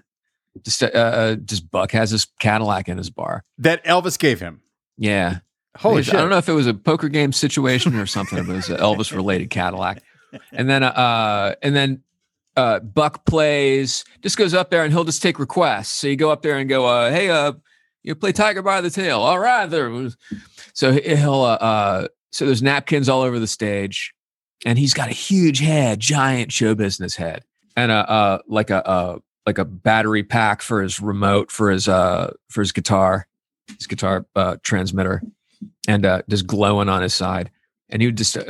[SPEAKER 2] Just Buck has this Cadillac in his bar.
[SPEAKER 1] That Elvis gave him?
[SPEAKER 2] Yeah.
[SPEAKER 1] Holy shit.
[SPEAKER 2] I don't know if it was a poker game situation or something, but it was an Elvis-related Cadillac. And then Buck plays, just goes up there and he'll just take requests. So you go up there and go, hey, you play Tiger by the Tail. All right, there. So he'll so there's napkins all over the stage, and he's got a huge head, giant show business head, and like a battery pack for his remote for his guitar transmitter, and just glowing on his side. And he would just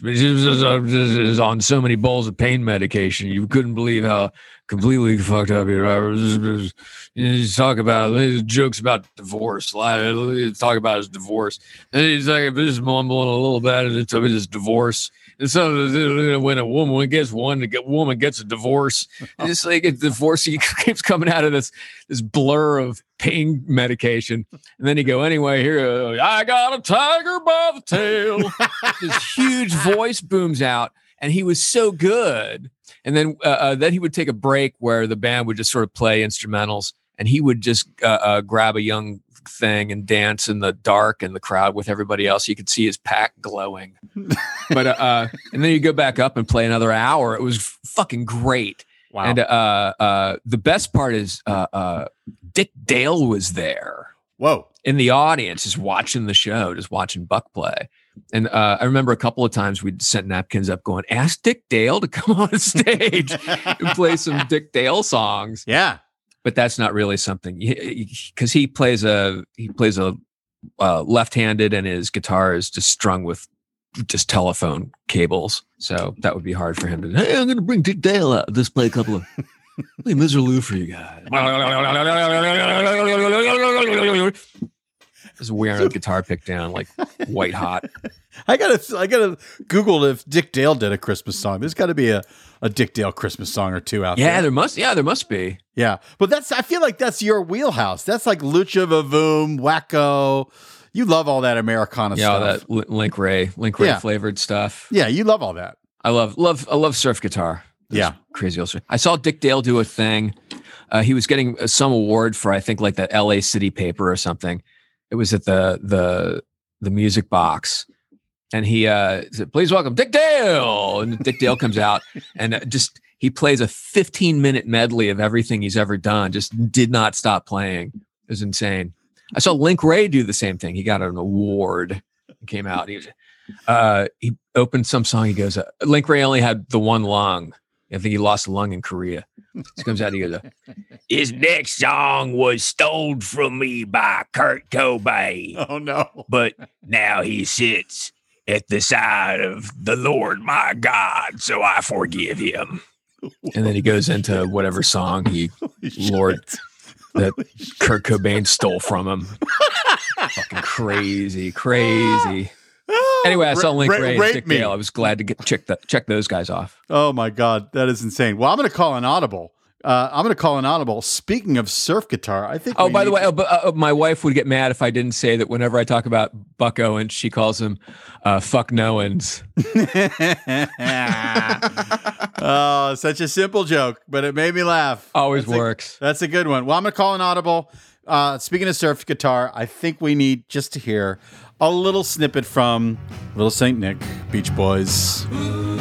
[SPEAKER 2] is on so many bowls of pain medication. You couldn't believe how completely fucked up he was. You talk about jokes about divorce. Talk about his divorce. And he's like, just mumbling a little bit, and it's his divorce. And so when a woman gets a divorce, and it's like a divorce. He keeps coming out of this blur of pain medication, and then you go, anyway, here I got a tiger by the tail. This huge voice booms out, and he was so good. And then he would take a break where the band would just sort of play instrumentals, and he would just grab a young thing and dance in the dark in the crowd with everybody else. You could see his pack glowing. But and then you go back up and play another hour. It was fucking great.
[SPEAKER 1] Wow.
[SPEAKER 2] And the best part is Dick Dale was there.
[SPEAKER 1] Whoa.
[SPEAKER 2] In the audience, just watching the show, just watching Buck play. And I remember a couple of times we'd sent napkins up going, ask Dick Dale to come on stage and play some Dick Dale songs.
[SPEAKER 1] Yeah.
[SPEAKER 2] But that's not really something, because he plays a left-handed and his guitar is just strung with just telephone cables. So that would be hard for him to, hey, I'm going to bring Dick Dale out. Just play a couple of, play Mr. Lou for you guys. Just wearing a guitar pick down like white hot.
[SPEAKER 1] I gotta Google if Dick Dale did a Christmas song. There's got to be a Dick Dale Christmas song or two out there.
[SPEAKER 2] There must be.
[SPEAKER 1] Yeah, but I feel like that's your wheelhouse. That's like Lucha Vavoom, Wacko. You love all that Americana stuff.
[SPEAKER 2] Yeah, that Link Ray flavored stuff.
[SPEAKER 1] Yeah, you love all that.
[SPEAKER 2] I love surf guitar. Those crazy old surf. I saw Dick Dale do a thing. He was getting some award for, I think, like the LA City Paper or something. It was at the music box, and he said, "Please welcome Dick Dale." And Dick Dale comes out and he plays a 15-minute medley of everything he's ever done. Just did not stop playing. It was insane. I saw Link Ray do the same thing. He got an award and came out. He opened some song. He goes, Link Ray only had the one lung. I think he lost a lung in Korea. He comes out and he goes, his next song was stolen from me by Kurt Cobain.
[SPEAKER 1] Oh, no.
[SPEAKER 2] But now he sits at the side of the Lord my God, so I forgive him. And then he goes into whatever song that Kurt Cobain stole from him. Fucking crazy. Anyway, I saw Link Ray and Dick Dale. I was glad to check those guys off.
[SPEAKER 1] Oh my God, that is insane. Well, I'm going to call an audible. Speaking of surf guitar, I think.
[SPEAKER 2] Oh, by the way, my wife would get mad if I didn't say that whenever I talk about Buck Owens, she calls him "fuck Knowens."
[SPEAKER 1] Oh, such a simple joke, but it made me laugh.
[SPEAKER 2] Always works.
[SPEAKER 1] That's a good one. Well, I'm going to call an audible. Speaking of surf guitar, I think we need just to hear a little snippet from Little Saint Nick, Beach Boys.
[SPEAKER 3] Ooh,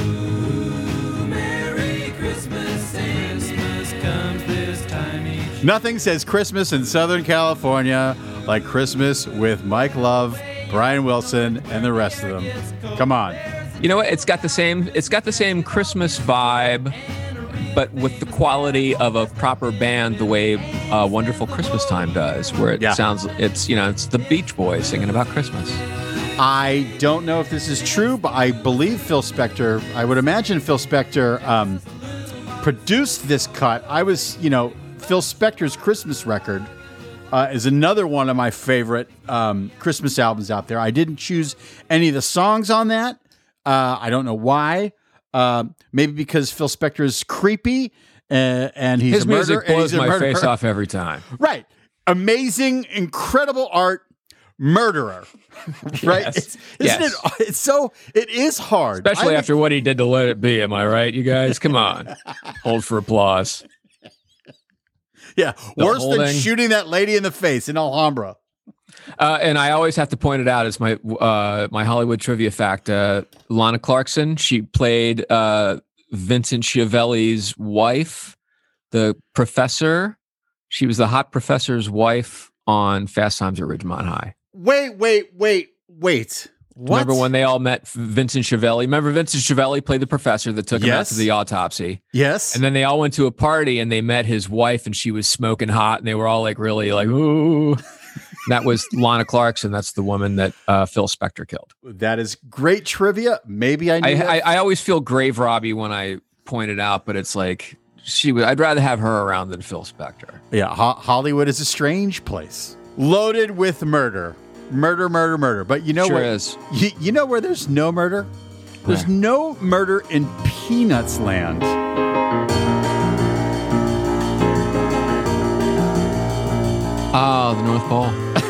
[SPEAKER 3] Merry Christmas, Christmas comes this time each.
[SPEAKER 1] Nothing says Christmas in Southern California like Christmas with Mike Love, Brian Wilson, and the rest of them. Come on.
[SPEAKER 2] You know what? It's got the same Christmas vibe, but with the quality of a proper band, the way Wonderful Christmas Time does, where it sounds, it's the Beach Boys singing about Christmas.
[SPEAKER 1] I don't know if this is true, but I believe Phil Spector, I would imagine Phil Spector produced this cut. Phil Spector's Christmas record is another one of my favorite Christmas albums out there. I didn't choose any of the songs on that. I don't know why. Maybe because Phil Spector is creepy and he's
[SPEAKER 2] his
[SPEAKER 1] a murderer.
[SPEAKER 2] Music blows my face off every time.
[SPEAKER 1] Right. Amazing, incredible art, murderer. Right?
[SPEAKER 2] Yes.
[SPEAKER 1] Isn't it? It's so, it is hard.
[SPEAKER 2] Especially after what he did to Let It Be. Am I right, you guys? Come on. Hold for applause.
[SPEAKER 1] Yeah. Worse than shooting that lady in the face in Alhambra.
[SPEAKER 2] And I always have to point it out as my Hollywood trivia fact. Lana Clarkson, she played Vincent Schiavelli's wife, the professor. She was the hot professor's wife on Fast Times at Ridgemont High.
[SPEAKER 1] Wait. What?
[SPEAKER 2] Remember when they all met Vincent Schiavelli? Remember Vincent Schiavelli played the professor that took him out to the autopsy?
[SPEAKER 1] Yes.
[SPEAKER 2] And then they all went to a party and they met his wife and she was smoking hot and they were all like really like, ooh. That was Lana Clarkson. That's the woman that Phil Spector killed.
[SPEAKER 1] That is great trivia. Maybe I knew that.
[SPEAKER 2] I always feel grave Robbie when I point it out, but it's like I'd rather have her around than Phil Spector.
[SPEAKER 1] Yeah, Hollywood is a strange place. Loaded with murder. Murder. But you know you know where there's no murder? There's no murder in Peanuts Land.
[SPEAKER 2] Oh, the North Pole.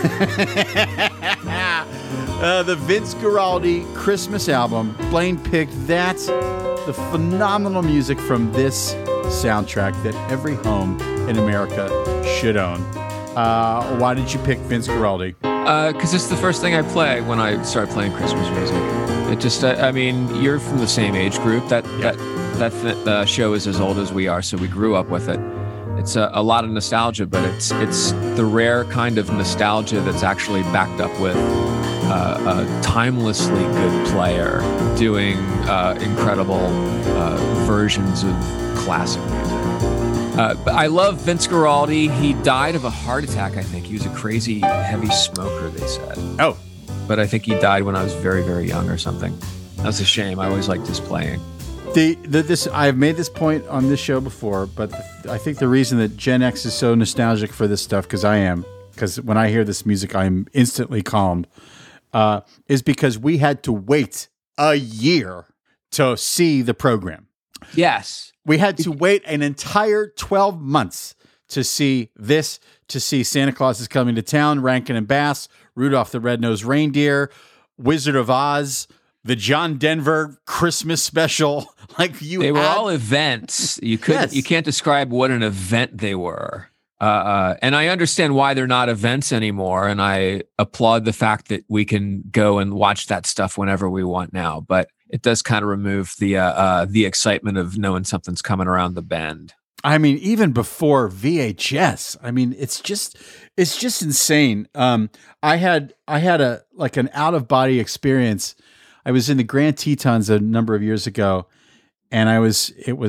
[SPEAKER 1] The Vince Guaraldi Christmas album. Blaine picked the phenomenal music from this soundtrack that every home in America should own. Why did you pick Vince Guaraldi?
[SPEAKER 2] Because it's the first thing I play when I start playing Christmas music. It just, I mean, you're from the same age group. That show is as old as we are, so we grew up with it. It's a lot of nostalgia, but it's the rare kind of nostalgia that's actually backed up with a timelessly good player doing incredible versions of classic music. But I love Vince Guaraldi. He died of a heart attack, I think. He was a crazy heavy smoker, they said.
[SPEAKER 1] Oh.
[SPEAKER 2] But I think he died when I was very, very young or something. That's a shame. I always liked his playing.
[SPEAKER 1] I've made this point on this show before, but I think the reason that Gen X is so nostalgic for this stuff, because when I hear this music, I'm instantly calmed, is because we had to wait a year to see the program.
[SPEAKER 2] Yes.
[SPEAKER 1] We had to wait an entire 12 months to see this, to see Santa Claus is Coming to Town, Rankin and Bass, Rudolph the Red-Nosed Reindeer, Wizard of Oz, the John Denver Christmas special. They
[SPEAKER 2] were all events. You can't describe what an event they were. And I understand why they're not events anymore. And I applaud the fact that we can go and watch that stuff whenever we want now. But it does kind of remove the excitement of knowing something's coming around the bend.
[SPEAKER 1] I mean, even before VHS, I mean, it's just insane. I had an out of body experience. I was in the Grand Tetons a number of years ago, and I was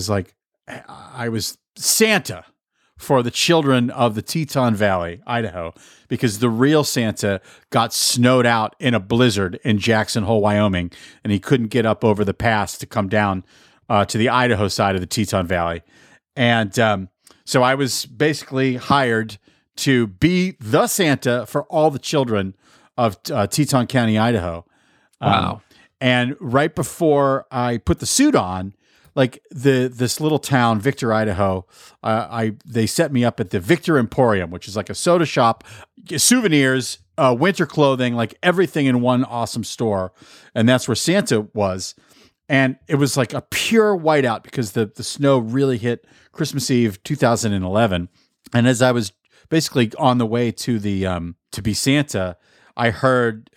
[SPEAKER 1] Santa for the children of the Teton Valley, Idaho, because the real Santa got snowed out in a blizzard in Jackson Hole, Wyoming, and he couldn't get up over the pass to come down to the Idaho side of the Teton Valley. And so I was basically hired to be the Santa for all the children of Teton County, Idaho.
[SPEAKER 2] Wow.
[SPEAKER 1] And right before I put the suit on, like this little town, Victor, Idaho, they set me up at the Victor Emporium, which is like a soda shop, souvenirs, winter clothing, like everything in one awesome store. And that's where Santa was. And it was like a pure whiteout because the snow really hit Christmas Eve 2011. And as I was basically on the way to the to be Santa, I heard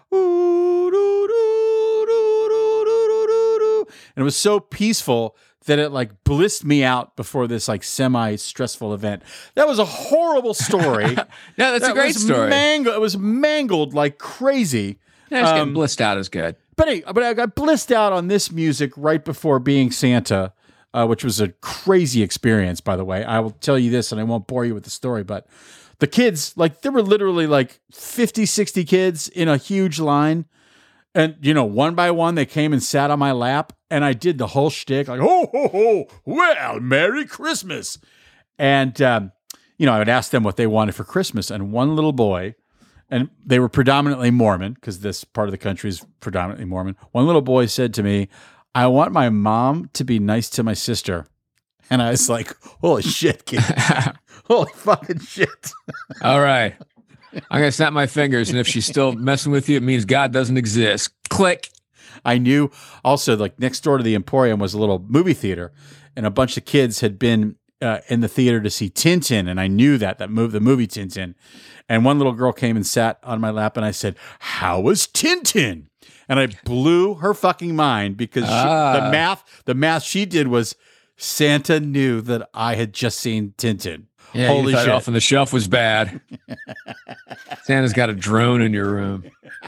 [SPEAKER 1] and it was so peaceful that it like blissed me out before this like semi-stressful event. That was a horrible story.
[SPEAKER 2] No, that's a great story.
[SPEAKER 1] It was mangled like crazy.
[SPEAKER 2] Yeah, just getting blissed out is good.
[SPEAKER 1] But I got blissed out on this music right before being Santa, which was a crazy experience, by the way. I will tell you this, and I won't bore you with the story, but the kids, like, there were literally like 50, 60 kids in a huge line. And, one by one, they came and sat on my lap, and I did the whole shtick, like, ho, ho, ho, well, Merry Christmas. And, I would ask them what they wanted for Christmas, and one little boy, and they were predominantly Mormon, because this part of the country is predominantly Mormon. One little boy said to me, I want my mom to be nice to my sister. And I was like, holy shit, kid. Holy fucking shit.
[SPEAKER 2] All right. I'm going to snap my fingers, and if she's still messing with you, it means God doesn't exist. Click.
[SPEAKER 1] I knew also, like, next door to the Emporium was a little movie theater, and a bunch of kids had been in the theater to see Tintin, and I knew the movie Tintin. And one little girl came and sat on my lap, and I said, how was Tintin? And I blew her fucking mind because the math she did was Santa knew that I had just seen Tintin.
[SPEAKER 2] Yeah, holy shit. Off on the Shelf was bad. Santa's got a drone in your room.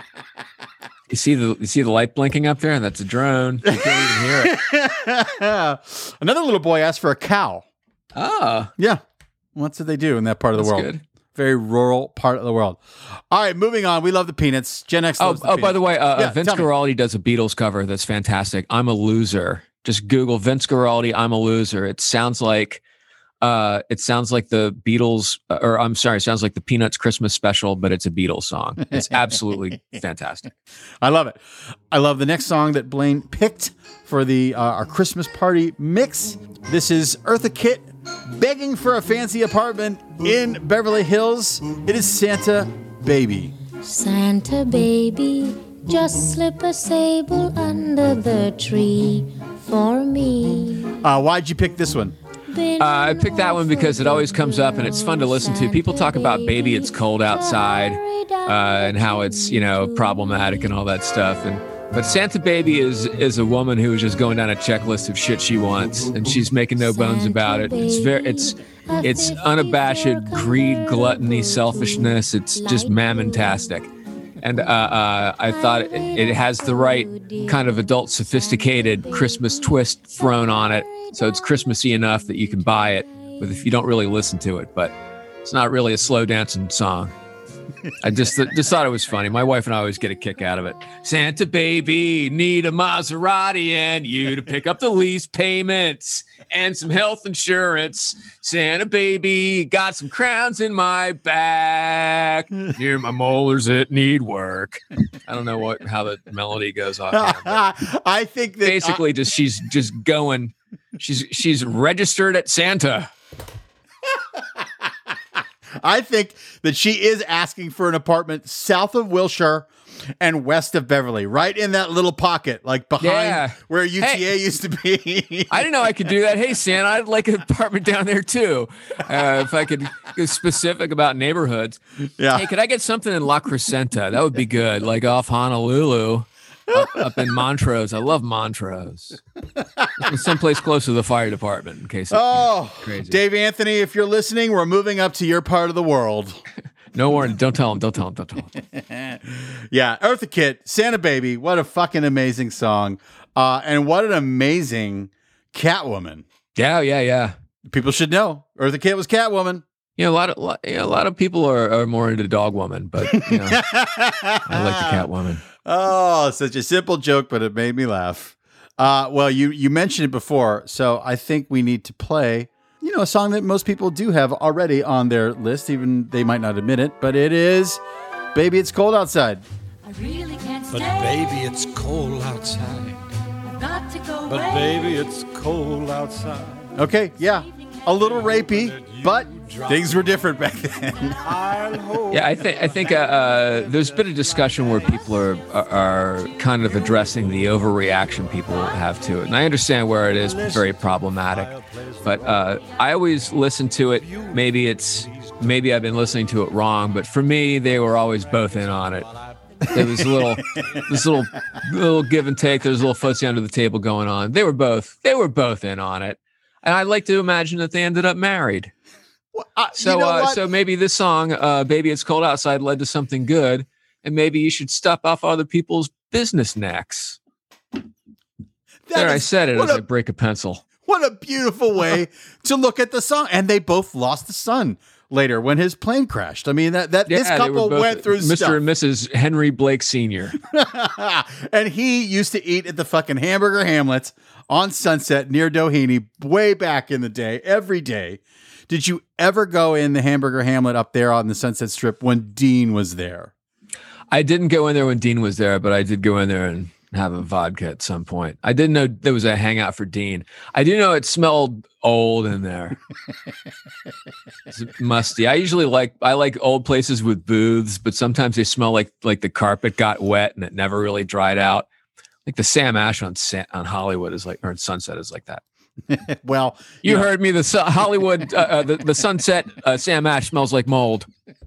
[SPEAKER 2] You see the light blinking up there? That's a drone. You can't even hear
[SPEAKER 1] it. Another little boy asked for a cow.
[SPEAKER 2] Oh.
[SPEAKER 1] Yeah. What did they do in that part of the world? Good. Very rural part of the world. All right, moving on. We love the Peanuts. Gen X loves the Peanuts.
[SPEAKER 2] By the way, Vince Guaraldi does a Beatles cover that's fantastic. I'm a Loser. Just Google Vince Guaraldi, I'm a Loser. It sounds like the Beatles, it sounds like the Peanuts Christmas special, but it's a Beatles song. It's absolutely fantastic.
[SPEAKER 1] I love it. I love the next song that Blaine picked for our Christmas party mix. This is Eartha Kitt, Begging for a Fancy Apartment in Beverly Hills. It is Santa Baby.
[SPEAKER 5] Santa Baby, just slip a sable under the tree for me.
[SPEAKER 1] Why'd you pick this one?
[SPEAKER 2] I picked that one because it always comes up and it's fun to listen to. People talk about Baby It's Cold Outside and how it's, problematic and all that stuff. But Santa Baby is a woman who is just going down a checklist of shit she wants, and she's making no bones about it. It's unabashed greed, gluttony, selfishness. It's just mammon-tastic. And I thought it has the right kind of adult, sophisticated Christmas twist thrown on it. So it's Christmassy enough that you can buy it, but if you don't really listen to it. But it's not really a slow dancing song. I just thought it was funny. My wife and I always get a kick out of it. Santa baby, need a Maserati and you to pick up the lease payments and some health insurance. Santa baby, got some crowns in my back. Near my molars that need work. I don't know how the melody goes off.
[SPEAKER 1] I think that
[SPEAKER 2] basically she's just going. She's registered at Santa.
[SPEAKER 1] I think that she is asking for an apartment south of Wilshire and west of Beverly, right in that little pocket, like behind where UTA used to be.
[SPEAKER 2] I didn't know I could do that. Hey, Santa, I'd like an apartment down there too. If I could get specific about neighborhoods.
[SPEAKER 1] Yeah.
[SPEAKER 2] Hey, could I get something in La Crescenta? That would be good, like off Honolulu. Up in Montrose. I love Montrose. Someplace close to the fire department in case it's crazy.
[SPEAKER 1] Dave Anthony, if you're listening, we're moving up to your part of the world.
[SPEAKER 2] No warning. Don't tell him.
[SPEAKER 1] Yeah, Eartha Kitt, Santa Baby. What a fucking amazing song. And what an amazing Catwoman.
[SPEAKER 2] Yeah.
[SPEAKER 1] People should know. Eartha Kitt was Catwoman.
[SPEAKER 2] A lot of people are more into Dog Woman, but I like the Catwoman.
[SPEAKER 1] Oh, such a simple joke, but it made me laugh. Well, you mentioned it before, so I think we need to play, a song that most people do have already on their list, even they might not admit it, but it is Baby It's Cold Outside.
[SPEAKER 3] I really can't stay.
[SPEAKER 4] But baby, it's cold outside.
[SPEAKER 3] I've got to go
[SPEAKER 4] But
[SPEAKER 3] away.
[SPEAKER 4] baby, it's cold outside.
[SPEAKER 1] Okay, yeah, a little rapey, but things were different back then.
[SPEAKER 2] Yeah, I think there's been a discussion where people are kind of addressing the overreaction people have to it, and I understand where it is very problematic. But I always listen to it. Maybe I've been listening to it wrong, but for me, they were always both in on it. There was this little give and take. There's a little footsie under the table going on. They were both in on it, and I'd like to imagine that they ended up married. So maybe this song, Baby It's Cold Outside, led to something good, and maybe you should stop off other people's business necks. I said it as I break a pencil.
[SPEAKER 1] What a beautiful way to look at the song. And they both lost the son later when his plane crashed. I mean, this couple went through
[SPEAKER 2] Mr.
[SPEAKER 1] stuff.
[SPEAKER 2] and Mrs. Henry Blake Sr.
[SPEAKER 1] And he used to eat at the fucking Hamburger Hamlet on Sunset near Doheny way back in the day, every day. Did you ever go in the Hamburger Hamlet up there on the Sunset Strip when Dean was there?
[SPEAKER 2] I didn't go in there when Dean was there, but I did go in there and have a vodka at some point. I didn't know there was a hangout for Dean. I do know it smelled old in there. It's musty. I like old places with booths, but sometimes they smell like the carpet got wet and it never really dried out. Like the Sam Ash on Hollywood or Sunset is like that.
[SPEAKER 1] Well,
[SPEAKER 2] you heard me. The Hollywood, the Sunset Sam Ash smells like mold.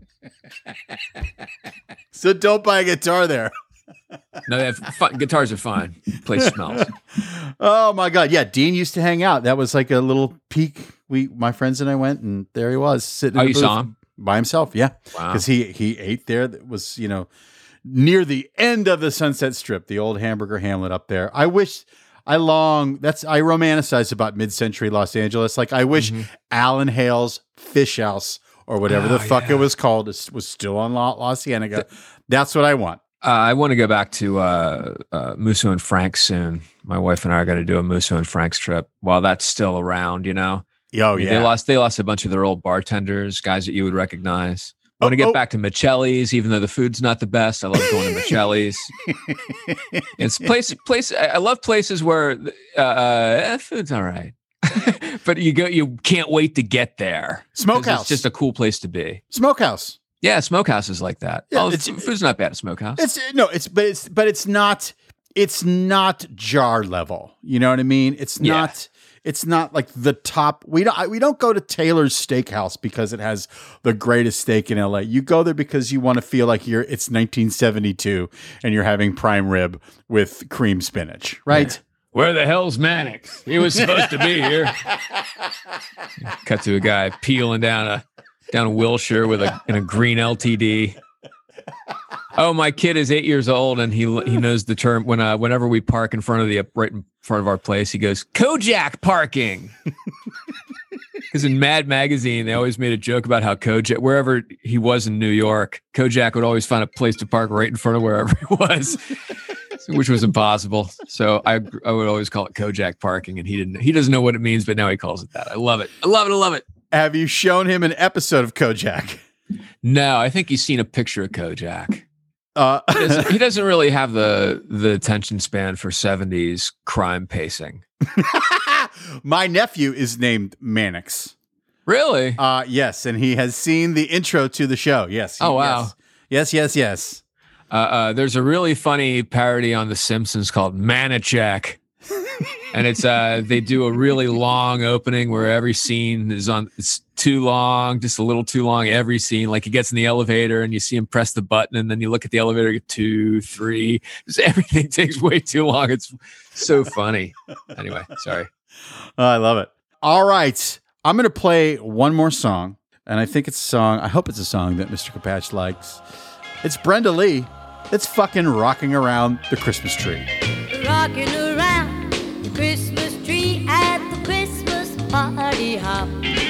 [SPEAKER 1] So don't buy a guitar there.
[SPEAKER 2] No, they have guitars are fine. Place smells.
[SPEAKER 1] Oh my God! Yeah, Dean used to hang out. That was like a little peek. My friends and I went, and there he was sitting.
[SPEAKER 2] Oh,
[SPEAKER 1] in the
[SPEAKER 2] you
[SPEAKER 1] booth
[SPEAKER 2] saw him
[SPEAKER 1] by himself? Yeah,
[SPEAKER 2] wow.
[SPEAKER 1] Because he ate there. That was near the end of the Sunset Strip, the old Hamburger Hamlet up there. I romanticize about mid-century Los Angeles. Like I wish Alan Hale's Fish House or whatever the fuck it was called was still on La Cienega. That's what I want.
[SPEAKER 2] I want to go back to Musso and Frank's soon. My wife and I are going to do a Musso and Frank's trip while that's still around, Oh,
[SPEAKER 1] yeah.
[SPEAKER 2] They lost a bunch of their old bartenders, guys that you would recognize. I want to get back to Michelli's, even though the food's not the best. I love going to Michelli's. It's place. I love places where food's all right, but you can't wait to get there.
[SPEAKER 1] Smokehouse,
[SPEAKER 2] it's just a cool place to be.
[SPEAKER 1] Smokehouse,
[SPEAKER 2] yeah, Smokehouse is like that.
[SPEAKER 1] Yeah,
[SPEAKER 2] food's not bad at Smokehouse.
[SPEAKER 1] It's not jar level. You know what I mean? It's not. it's not like the top. We don't go to Taylor's Steakhouse because it has the greatest steak in LA. You go there because you want to feel like it's 1972 and you're having prime rib with cream spinach, right?
[SPEAKER 2] Yeah. Where the hell's Mannix? He was supposed to be here. Cut to a guy peeling down a Wilshire in a green LTD. Oh, my kid is 8 years old, and he knows the term. Whenever we park right in front of our place, he goes, Kojak parking. Because in Mad Magazine, they always made a joke about how Kojak, wherever he was in New York, Kojak would always find a place to park right in front of wherever he was, which was impossible. So I would always call it Kojak parking, and he doesn't know what it means, but now he calls it that. I love it. I love it. I love it.
[SPEAKER 1] Have you shown him an episode of Kojak?
[SPEAKER 2] No, I think he's seen a picture of Kojak. He doesn't really have the attention span for 70s crime pacing.
[SPEAKER 1] My nephew is named Mannix.
[SPEAKER 2] Really?
[SPEAKER 1] Yes, and he has seen the intro to the show. Yes.
[SPEAKER 2] Oh, wow.
[SPEAKER 1] Yes.
[SPEAKER 2] There's a really funny parody on The Simpsons called Manicheck. And it's they do a really long opening where every scene it's too long, just a little too long. Every scene, like he gets in the elevator and you see him press the button, and then you look at the elevator, 2, 3. Just everything takes way too long. It's so funny. Anyway, sorry.
[SPEAKER 1] I love it. All right, I'm going to play one more song, and I think it's a song. I hope it's a song that Mr. Capatch likes. It's Brenda Lee. It's fucking Rocking Around the Christmas Tree.
[SPEAKER 5] Rocking around the Christmas tree at the Christmas party hop.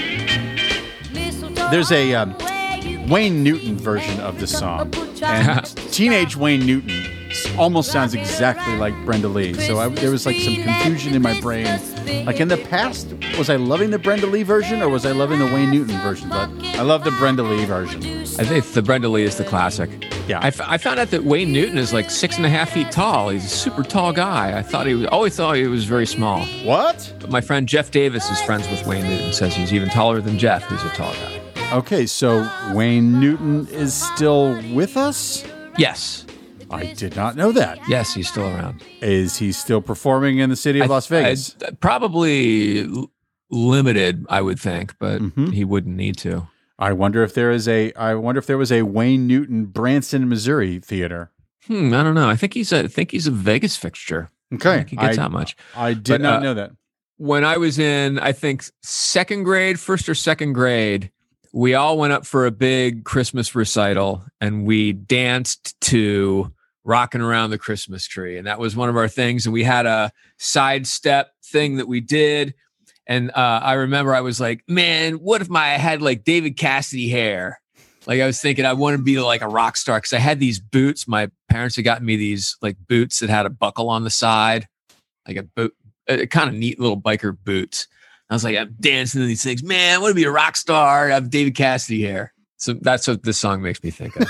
[SPEAKER 1] There's a Wayne Newton version of this song, and teenage Wayne Newton almost sounds exactly like Brenda Lee. So there was like some confusion in my brain. Like in the past, was I loving the Brenda Lee version or was I loving the Wayne Newton version? But I love the Brenda Lee version.
[SPEAKER 2] I think the Brenda Lee is the classic.
[SPEAKER 1] Yeah,
[SPEAKER 2] I found out that Wayne Newton is like 6.5 feet tall. He's a super tall guy. Always thought he was very small.
[SPEAKER 1] What?
[SPEAKER 2] But my friend Jeff Davis is friends with Wayne Newton. Says he's even taller than Jeff. He's a tall guy.
[SPEAKER 1] Okay, so Wayne Newton is still with us?
[SPEAKER 2] Yes.
[SPEAKER 1] I did not know that.
[SPEAKER 2] Yes, he's still around.
[SPEAKER 1] Is he still performing in the city of Las Vegas?
[SPEAKER 2] Probably limited, I would think, but he wouldn't need to.
[SPEAKER 1] I wonder if there was a Wayne Newton Branson, Missouri theater.
[SPEAKER 2] I don't know. I think he's a Vegas fixture.
[SPEAKER 1] Okay,
[SPEAKER 2] I think he gets that much.
[SPEAKER 1] I did not know that.
[SPEAKER 2] When I was in, I think first or second grade, we all went up for a big Christmas recital and we danced to Rocking Around the Christmas Tree. And that was one of our things. And we had a sidestep thing that we did. And I remember I was like, man, what if I had like David Cassidy hair? Like I was thinking I want to be like a rock star because I had these boots. My parents had gotten me these like boots that had a buckle on the side, like a boot, a kind of neat little biker boots. I was like, I'm dancing to these things. Man, I want to be a rock star. I have David Cassidy hair. So that's what this song makes me think of.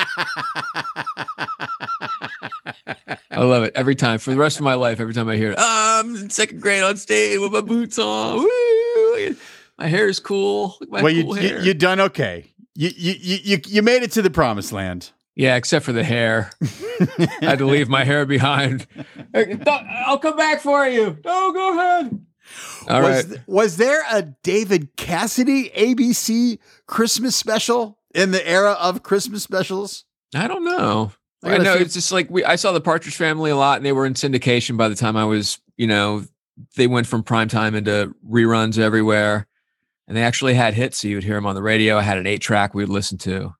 [SPEAKER 2] I love it every time. For the rest of my life, every time I hear it, I'm in second grade on stage with my boots on. Woo! My hair is cool. Look at my cool hair.
[SPEAKER 1] You done okay. You made it to the promised land.
[SPEAKER 2] Yeah, except for the hair. I had to leave my hair behind. I'll come back for you. No, go ahead. All right.
[SPEAKER 1] Was there a David Cassidy ABC Christmas special in the era of Christmas specials?
[SPEAKER 2] I don't know. I know it's just like I saw the Partridge Family a lot, and they were in syndication by the time I was, they went from primetime into reruns everywhere, and they actually had hits. So you would hear them on the radio. I had an 8-track we would listen to.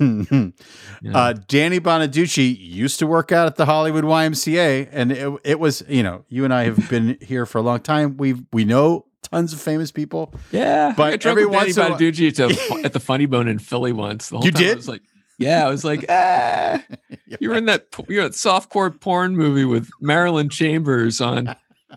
[SPEAKER 1] Danny Bonaducci used to work out at the Hollywood YMCA, and it was, you and I have been here for a long time. We know tons of famous people.
[SPEAKER 2] Yeah,
[SPEAKER 1] but every once in a while,
[SPEAKER 2] Bonaducci at the Funny Bone in Philly once. The whole time
[SPEAKER 1] did?
[SPEAKER 2] I was like, yeah, I was like, you're in that softcore porn movie with Marilyn Chambers on.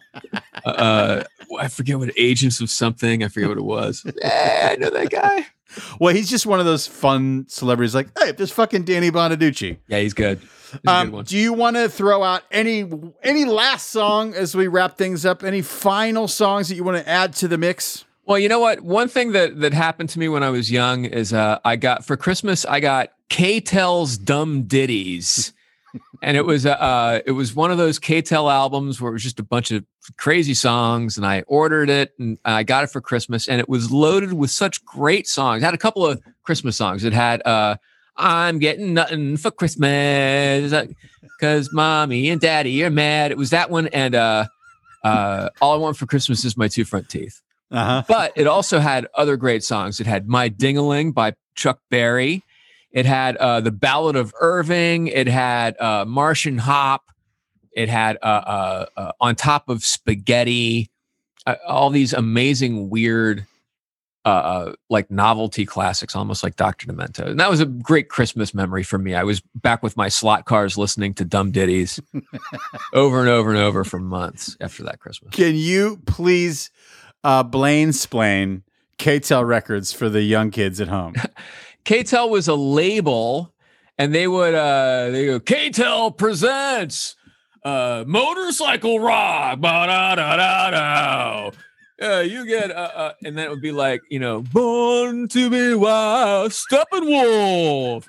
[SPEAKER 2] I forget what Agents of something. I forget what it was. Yeah, I know that guy.
[SPEAKER 1] Well, he's just one of those fun celebrities. Like, hey, there's fucking Danny Bonaducci.
[SPEAKER 2] Yeah, he's good. He's a good one.
[SPEAKER 1] Do you want to throw out any last song as we wrap things up? Any final songs that you want to add to the mix?
[SPEAKER 2] Well, you know what? One thing that happened to me when I was young is for Christmas I got K-Tel's Dumb Ditties. And it was one of those K-Tel albums where it was just a bunch of crazy songs, and I ordered it and I got it for Christmas, and it was loaded with such great songs. It had a couple of Christmas songs. It had I'm getting nothing for Christmas because mommy and daddy are mad. It was that one, and all I want for Christmas is my 2 front teeth. But it also had other great songs. It had My Ding-a-Ling by Chuck Berry. It had The Ballad of Irving. It had Martian Hop. It had On Top of Spaghetti. All these amazing, weird, like novelty classics, almost like Dr. Demento. And that was a great Christmas memory for me. I was back with my slot cars listening to dumb ditties over and over and over for months after that Christmas.
[SPEAKER 1] Can you please Blaine-splain K-Tel Records for the young kids at home?
[SPEAKER 2] K-Tel was a label, and they go, K-Tel presents motorcycle rock. Ba-da-da-da-da. You get and then it would be like, Born to be Wild, Steppenwolf,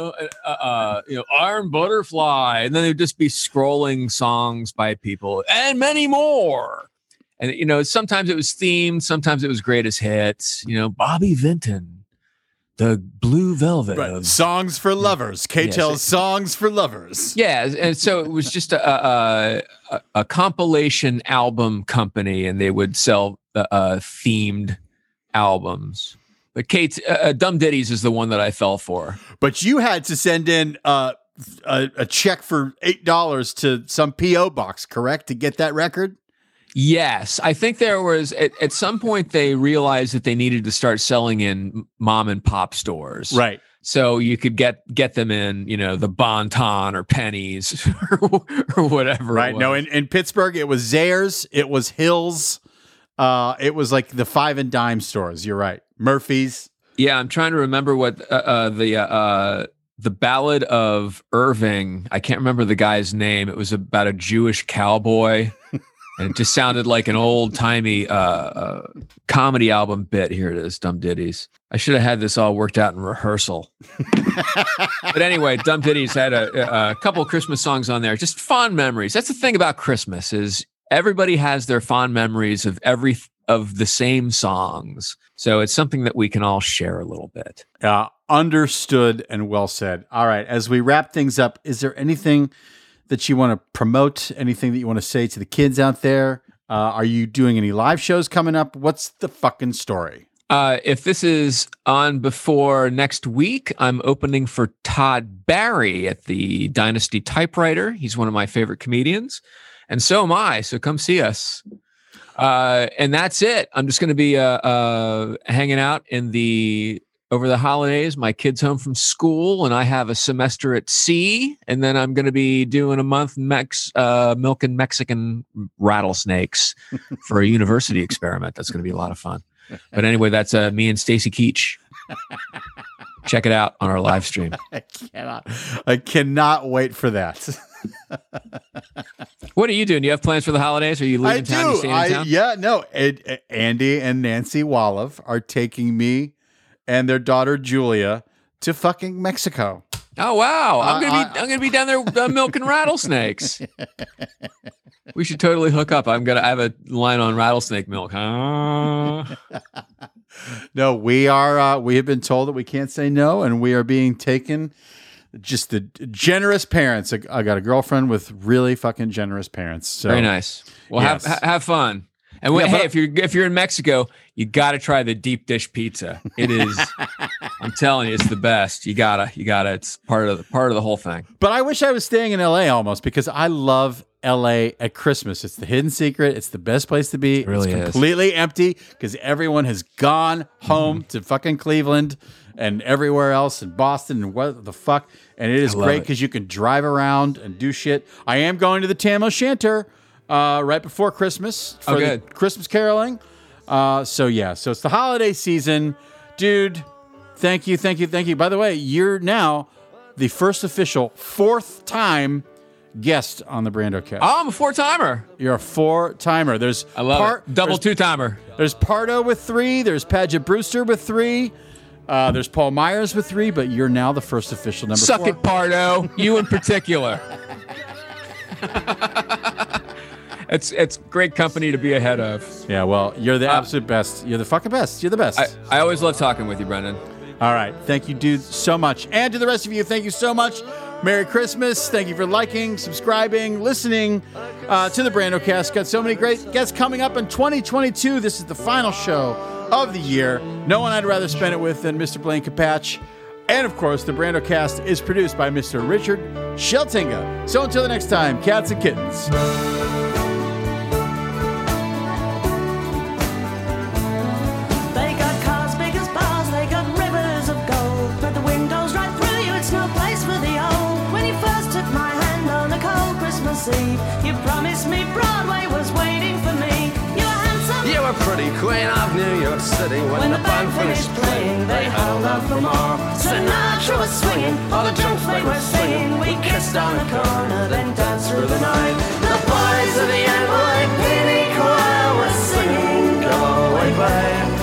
[SPEAKER 2] Iron Butterfly, and then there'd just be scrolling songs by people and many more. And sometimes it was themed, sometimes it was greatest hits. Bobby Vinton. The Blue Velvet.
[SPEAKER 1] Right. Songs for lovers. K-Tel's
[SPEAKER 2] Yes.
[SPEAKER 1] Songs for Lovers.
[SPEAKER 2] Yeah, and so it was just a compilation album company, and they would sell themed albums. But Dumb Ditties is the one that I fell for.
[SPEAKER 1] But you had to send in a check for $8 to some P.O. box, correct, to get that record?
[SPEAKER 2] Yes, I think there was at some point they realized that they needed to start selling in mom and pop stores,
[SPEAKER 1] Right.
[SPEAKER 2] So you could get them in, the Bon-Ton or Pennies or whatever.
[SPEAKER 1] Right. No, in Pittsburgh, it was Zayre's, it was Hills, it was like the 5 and dime stores. You're right, Murphy's.
[SPEAKER 2] Yeah, I'm trying to remember what the Ballad of Irving. I can't remember the guy's name. It was about a Jewish cowboy. And it just sounded like an old-timey comedy album bit. Here it is, Dumb Ditties. I should have had this all worked out in rehearsal. But anyway, Dumb Ditties had a couple of Christmas songs on there. Just fond memories. That's the thing about Christmas is everybody has their fond memories of of the same songs. So it's something that we can all share a little bit.
[SPEAKER 1] Understood and well said. All right, as we wrap things up, is there anything that you want to promote, anything that you want to say to the kids out there? Are you doing any live shows coming up? What's the fucking story?
[SPEAKER 2] If this is on before next week, I'm opening for Todd Barry at the Dynasty Typewriter. He's one of my favorite comedians, and so am I. So come see us. And that's it. I'm just going to be hanging out over the holidays. My kid's home from school, and I have a semester at sea. And then I'm going to be doing a month milking Mexican rattlesnakes for a university experiment. That's going to be a lot of fun. But anyway, that's me and Stacy Keach. Check it out on our live stream.
[SPEAKER 1] I cannot wait for that.
[SPEAKER 2] What are you doing? Do you have plans for the holidays? Are you leaving town? You staying in town?
[SPEAKER 1] Yeah, no. Andy and Nancy Wallov are taking me and their daughter Julia to fucking Mexico.
[SPEAKER 2] Oh wow! I'm gonna be down there milking rattlesnakes. We should totally hook up. I have a line on rattlesnake milk. Huh?
[SPEAKER 1] No, we are. We have been told that we can't say no, and we are being taken. Just the generous parents. I got a girlfriend with really fucking generous parents. So
[SPEAKER 2] very nice. Well,
[SPEAKER 1] yes.
[SPEAKER 2] have fun. And hey, if you're in Mexico, you got to try the deep dish pizza. It is. I'm telling you, it's the best. You gotta. It's part of the whole thing.
[SPEAKER 1] But I wish I was staying in LA almost because I love LA at Christmas. It's the hidden secret. It's the best place to be. It really it's completely empty because everyone has gone home to fucking Cleveland and everywhere else in Boston and what the fuck. And it is great because you can drive around and do shit. I am going to the Tam O'Shanter right before Christmas for the Christmas caroling. So it's the holiday season. Dude, thank you. By the way, you're now the first official 4th time guest on the Brandocast.
[SPEAKER 2] Oh, I'm a 4-timer.
[SPEAKER 1] You're a 4-timer.
[SPEAKER 2] I love it. Double 2-timer.
[SPEAKER 1] There's Pardo with 3. There's Padgett Brewster with 3. There's Paul Myers with 3, but you're now the first official number 4.
[SPEAKER 2] Suck it, Pardo. You in particular. It's great company to be ahead of.
[SPEAKER 1] Yeah, well, you're the absolute best. You're the fucking best. You're the best.
[SPEAKER 2] I always love talking with you, Brendan.
[SPEAKER 1] All right. Thank you, dude, so much. And to the rest of you, thank you so much. Merry Christmas. Thank you for liking, subscribing, listening to the Brandocast. Got so many great guests coming up in 2022. This is the final show of the year. No one I'd rather spend it with than Mr. Blaine Capatch. And, of course, the Brandocast is produced by Mr. Richard Sheltinga. So until the next time, cats and kittens.
[SPEAKER 3] They got cars big as bars, they got rivers of gold, but the windows right through you, it's no place for the old. When you first took my hand on a cold Christmas Eve, you promised me Broadway was waiting for me. You were handsome,
[SPEAKER 6] You were pretty queen of New York City.
[SPEAKER 3] when the band finished playing, they held out for more. Sinatra was swinging, all the jokes they were singing. We kissed on the corner, then danced through the night. The boys of the NYPD choir were singing, Go Away, Babe.